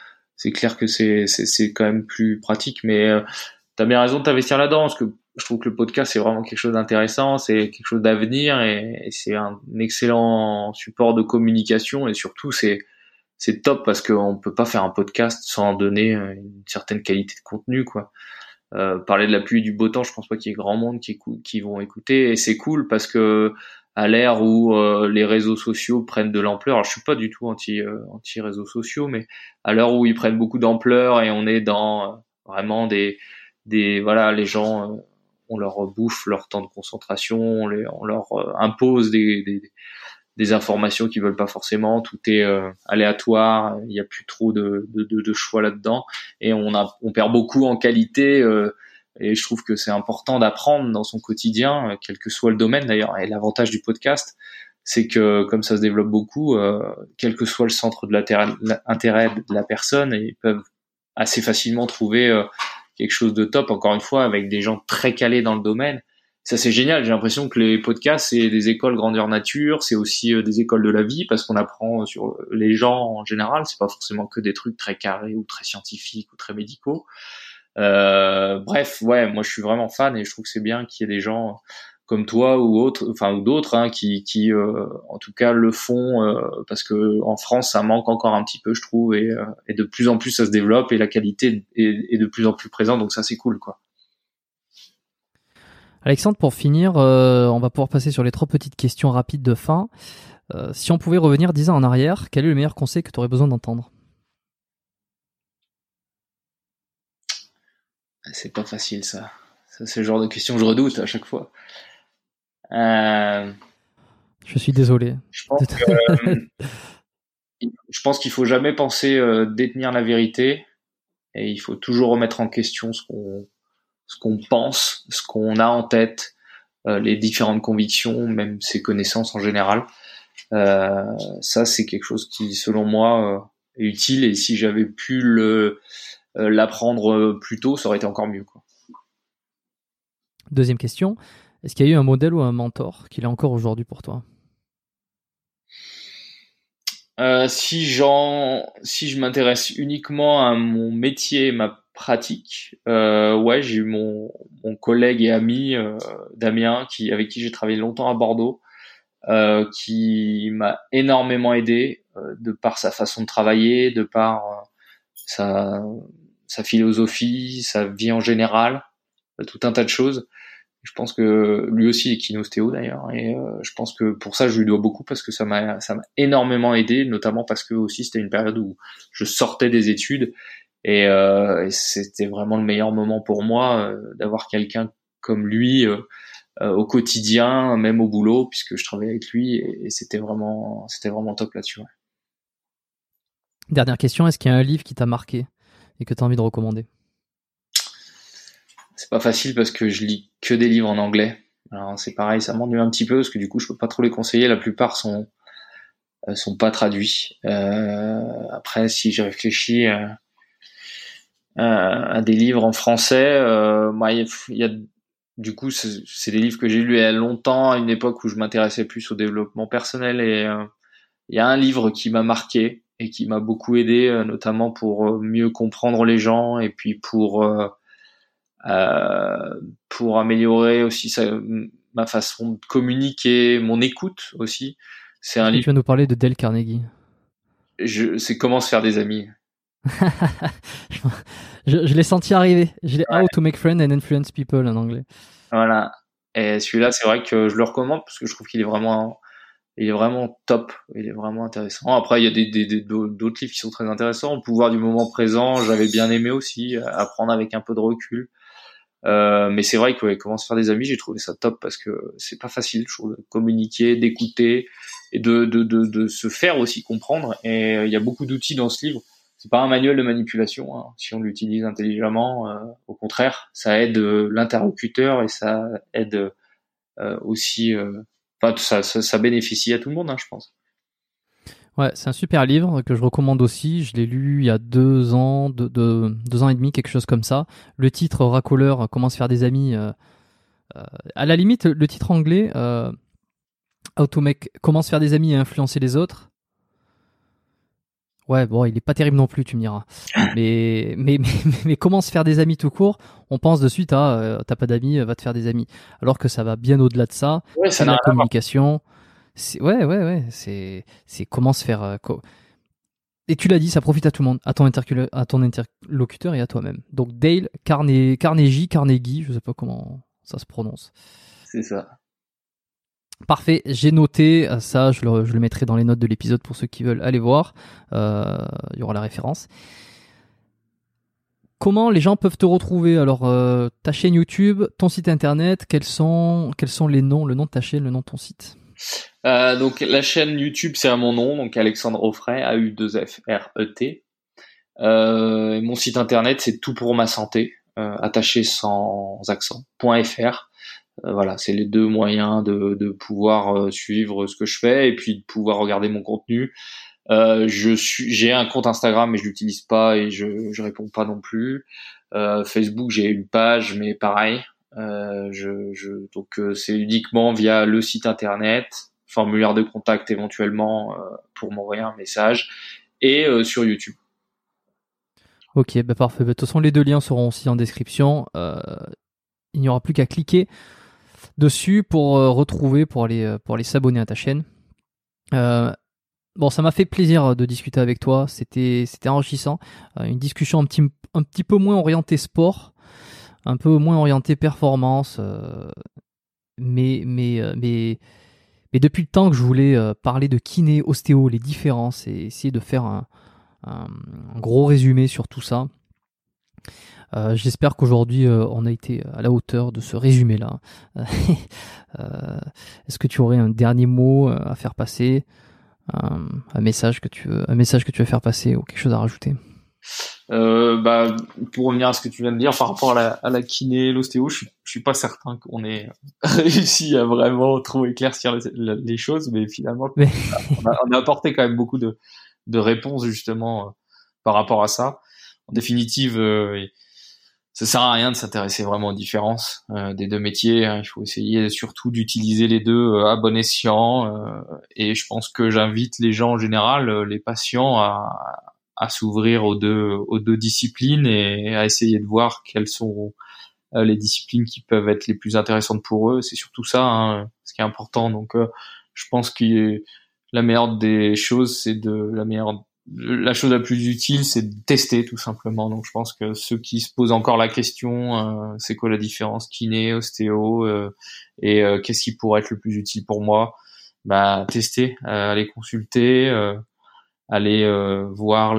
S3: c'est quand même plus pratique, mais t'as bien raison de t'investir là-dedans, parce que je trouve que le podcast c'est vraiment quelque chose d'intéressant, c'est quelque chose d'avenir, et c'est un excellent support de communication, et surtout c'est top parce qu'on peut pas faire un podcast sans donner une certaine qualité de contenu, quoi. Parler de la pluie et du beau temps, je pense pas qu'il y ait grand monde qui vont écouter, et c'est cool parce que à l'ère où les réseaux sociaux prennent de l'ampleur, alors je suis pas du tout anti réseaux sociaux, mais à l'heure où ils prennent beaucoup d'ampleur et on est dans vraiment des voilà, les gens on leur bouffe leur temps de concentration, on leur impose des informations qu'ils veulent pas forcément, tout est aléatoire, il y a plus trop de choix là-dedans, et on perd beaucoup en qualité, et je trouve que c'est important d'apprendre dans son quotidien, quel que soit le domaine d'ailleurs. Et l'avantage du podcast, c'est que comme ça se développe beaucoup, quel que soit le centre de l'intérêt de la personne, ils peuvent assez facilement trouver quelque chose de top, encore une fois, avec des gens très calés dans le domaine. Ça, c'est génial. J'ai l'impression que les podcasts, c'est des écoles grandeur nature, c'est aussi des écoles de la vie, parce qu'on apprend sur les gens en général. C'est pas forcément que des trucs très carrés ou très scientifiques ou très médicaux. Bref, ouais, moi je suis vraiment fan et je trouve que c'est bien qu'il y ait des gens comme toi ou autres, ou d'autres, hein, qui en tout cas le font, parce que en France ça manque encore un petit peu, je trouve, et de plus en plus ça se développe et la qualité est de plus en plus présente, donc ça c'est cool, quoi.
S2: Alexandre, pour finir, on va pouvoir passer sur les 3 petites questions rapides de fin. Si on pouvait revenir 10 ans en arrière, quel est le meilleur conseil que tu aurais besoin d'entendre?
S3: C'est pas facile, ça. Ça, c'est le genre de question que je redoute à chaque fois. Je
S2: suis désolé.
S3: Je pense qu'il faut jamais penser détenir la vérité, et il faut toujours remettre en question ce qu'on pense, ce qu'on a en tête, les différentes convictions, même ses connaissances en général. Ça, c'est quelque chose qui, selon moi, est utile, et si j'avais pu l'apprendre plus tôt, ça aurait été encore mieux, quoi.
S2: Deuxième question, est-ce qu'il y a eu un modèle ou un mentor qu'il est encore aujourd'hui pour toi?
S3: Si je m'intéresse uniquement à mon métier et ma pratique, ouais, j'ai eu mon collègue et ami Damien, avec qui j'ai travaillé longtemps à Bordeaux, qui m'a énormément aidé de par sa façon de travailler, de par sa philosophie, sa vie en général, tout un tas de choses. Je pense que lui aussi est kinostéo d'ailleurs, et je pense que pour ça je lui dois beaucoup, parce que ça m'a énormément aidé, notamment parce que aussi c'était une période où je sortais des études, et c'était vraiment le meilleur moment pour moi d'avoir quelqu'un comme lui au quotidien, même au boulot, puisque je travaillais avec lui, et c'était vraiment top là-dessus. Ouais.
S2: Dernière question, est-ce qu'il y a un livre qui t'a marqué et que tu as envie de recommander?
S3: C'est pas facile parce que je lis que des livres en anglais. Alors c'est pareil, ça m'ennuie un petit peu parce que du coup je peux pas trop les conseiller. La plupart sont pas traduits. Après, si je réfléchis à des livres en français, moi il y a du coup c'est des livres que j'ai lus il y a longtemps, à une époque où je m'intéressais plus au développement personnel, et il y a un livre qui m'a marqué et qui m'a beaucoup aidé, notamment pour mieux comprendre les gens, et puis pour améliorer aussi ma façon de communiquer, mon écoute aussi. C'est un livre.
S2: Tu vas nous parler de Dale Carnegie.
S3: C'est Comment se faire des amis.
S2: je l'ai senti arriver. Je l'ai How to make friends and influence people en anglais.
S3: Voilà. Et celui-là, c'est vrai que je le recommande parce que je trouve qu'il est vraiment top. Il est vraiment intéressant. Après, il y a d'autres livres qui sont très intéressants. Le pouvoir du moment présent, j'avais bien aimé aussi, apprendre avec un peu de recul. Mais c'est vrai que Comment se faire des amis, j'ai trouvé ça top parce que c'est pas facile, je trouve, de communiquer, d'écouter et de se faire aussi comprendre. Et il y a beaucoup d'outils dans ce livre. C'est pas un manuel de manipulation, hein, si on l'utilise intelligemment. Au contraire, ça aide l'interlocuteur et ça aide aussi. Enfin, ça bénéficie à tout le monde, hein, je pense.
S2: Ouais, c'est un super livre que je recommande aussi. Je l'ai lu il y a 2 ans, 2 ans et demi, quelque chose comme ça. Le titre racoleur, Comment se faire des amis. À la limite, le titre anglais, Comment se faire des amis et influencer les autres. Ouais, bon, il est pas terrible non plus, tu me diras. Mais comment se faire des amis tout court, on pense de suite à t'as pas d'amis, va te faire des amis. Alors que ça va bien au-delà de ça.
S3: Ouais,
S2: c'est la communication. Ouais. C'est comment se faire. Et tu l'as dit, ça profite à tout le monde, à ton interlocuteur et à toi-même. Donc Dale Carnegie, je sais pas comment ça se prononce.
S3: C'est ça.
S2: Parfait, j'ai noté ça, je le mettrai dans les notes de l'épisode pour ceux qui veulent aller voir. Il y aura la référence. Comment les gens peuvent te retrouver? Alors, ta chaîne YouTube, ton site internet, quels sont les noms, le nom de ta chaîne, le nom de ton site?
S3: Donc la chaîne YouTube, c'est à mon nom, donc Alexandre Offray, A-U-2-F-R-E-T. Mon site internet, c'est Tout pour ma santé, attaché sans accent, .fr. Voilà, c'est les deux moyens de pouvoir suivre ce que je fais et puis de pouvoir regarder mon contenu. J'ai un compte Instagram mais je l'utilise pas et je réponds pas non plus. Facebook, j'ai une page mais pareil. Donc c'est uniquement via le site internet, formulaire de contact éventuellement pour m'envoyer un message et sur YouTube.
S2: Ok, parfait. De toute façon, les deux liens seront aussi en description. Il n'y aura plus qu'à cliquer dessus pour retrouver, pour aller s'abonner à ta chaîne. Bon, ça m'a fait plaisir de discuter avec toi. C'était enrichissant. Une discussion un petit peu moins orientée sport, un peu moins orientée performance. Mais depuis le temps que je voulais parler de kiné, ostéo, les différences et essayer de faire un gros résumé sur tout ça. J'espère qu'aujourd'hui on a été à la hauteur de ce résumé-là. Est-ce que tu aurais un dernier mot à faire passer, un message que tu veux faire passer ou quelque chose à rajouter?
S3: Pour revenir à ce que tu viens de dire par rapport à la kiné, l'ostéo, je suis pas certain qu'on ait réussi à vraiment trop éclaircir les choses, mais finalement on a apporté quand même beaucoup de réponses justement par rapport à ça. En définitive, ça sert à rien de s'intéresser vraiment aux différences des deux métiers. Il faut essayer surtout d'utiliser les deux à bon escient. Et je pense que j'invite les gens en général, les patients, à s'ouvrir aux deux disciplines et à essayer de voir quelles sont les disciplines qui peuvent être les plus intéressantes pour eux. C'est surtout ça, ce qui est important. Donc, je pense que la meilleure des choses, la chose la plus utile, c'est de tester tout simplement. Donc je pense que ceux qui se posent encore la question, c'est quoi la différence kiné, ostéo, et qu'est-ce qui pourrait être le plus utile pour moi, tester, aller consulter, aller voir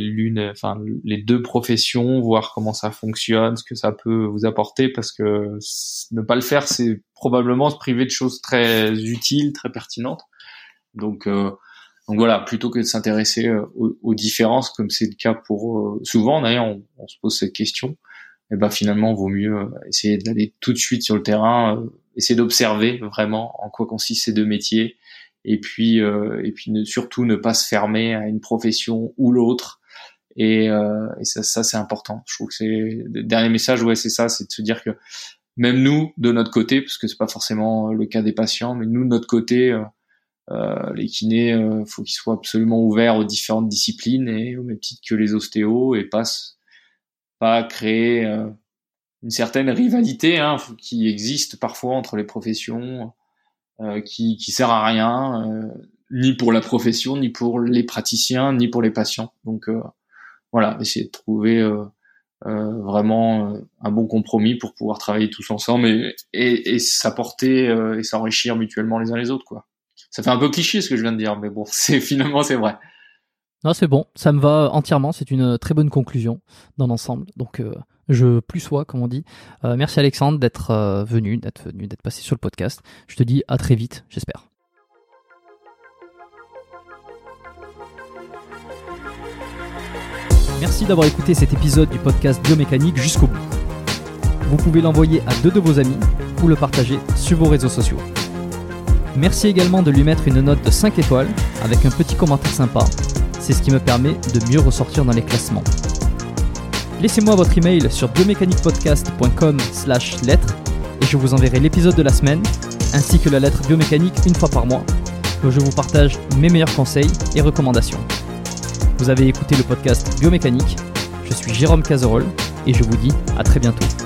S3: les deux professions, voir comment ça fonctionne, ce que ça peut vous apporter, parce que ne pas le faire, c'est probablement se priver de choses très utiles, très pertinentes. Donc voilà, plutôt que de s'intéresser aux différences, comme c'est le cas pour souvent d'ailleurs, on se pose cette question. Et finalement, vaut mieux essayer d'aller tout de suite sur le terrain, essayer d'observer vraiment en quoi consistent ces deux métiers, et puis surtout ne pas se fermer à une profession ou l'autre. Et ça c'est important. Je trouve que c'est le dernier message, c'est ça, c'est de se dire que même nous, de notre côté, parce que c'est pas forcément le cas des patients, mais nous de notre côté. Les kinés, faut qu'ils soient absolument ouverts aux différentes disciplines et au même titre que les ostéos, et pas créer une certaine rivalité qui existe parfois entre les professions, qui sert à rien, ni pour la profession, ni pour les praticiens, ni pour les patients. Donc voilà, essayer de trouver vraiment un bon compromis pour pouvoir travailler tous ensemble et s'apporter et s'enrichir mutuellement les uns les autres, quoi. Ça fait un peu cliché ce que je viens de dire, mais bon, finalement c'est vrai.
S2: Non, c'est bon, ça me va entièrement, c'est une très bonne conclusion dans l'ensemble. Donc je plus sois, comme on dit. Merci Alexandre d'être venu, d'être passé sur le podcast. Je te dis à très vite, j'espère. Merci d'avoir écouté cet épisode du podcast Biomécanique jusqu'au bout. Vous pouvez l'envoyer à 2 de vos amis ou le partager sur vos réseaux sociaux. Merci également de lui mettre une note de 5 étoiles avec un petit commentaire sympa. C'est ce qui me permet de mieux ressortir dans les classements. Laissez-moi votre email sur biomécaniquepodcast.com/lettres et je vous enverrai l'épisode de la semaine ainsi que la lettre biomécanique une fois par mois où je vous partage mes meilleurs conseils et recommandations. Vous avez écouté le podcast Biomécanique. Je suis Jérôme Cazerolle et je vous dis à très bientôt.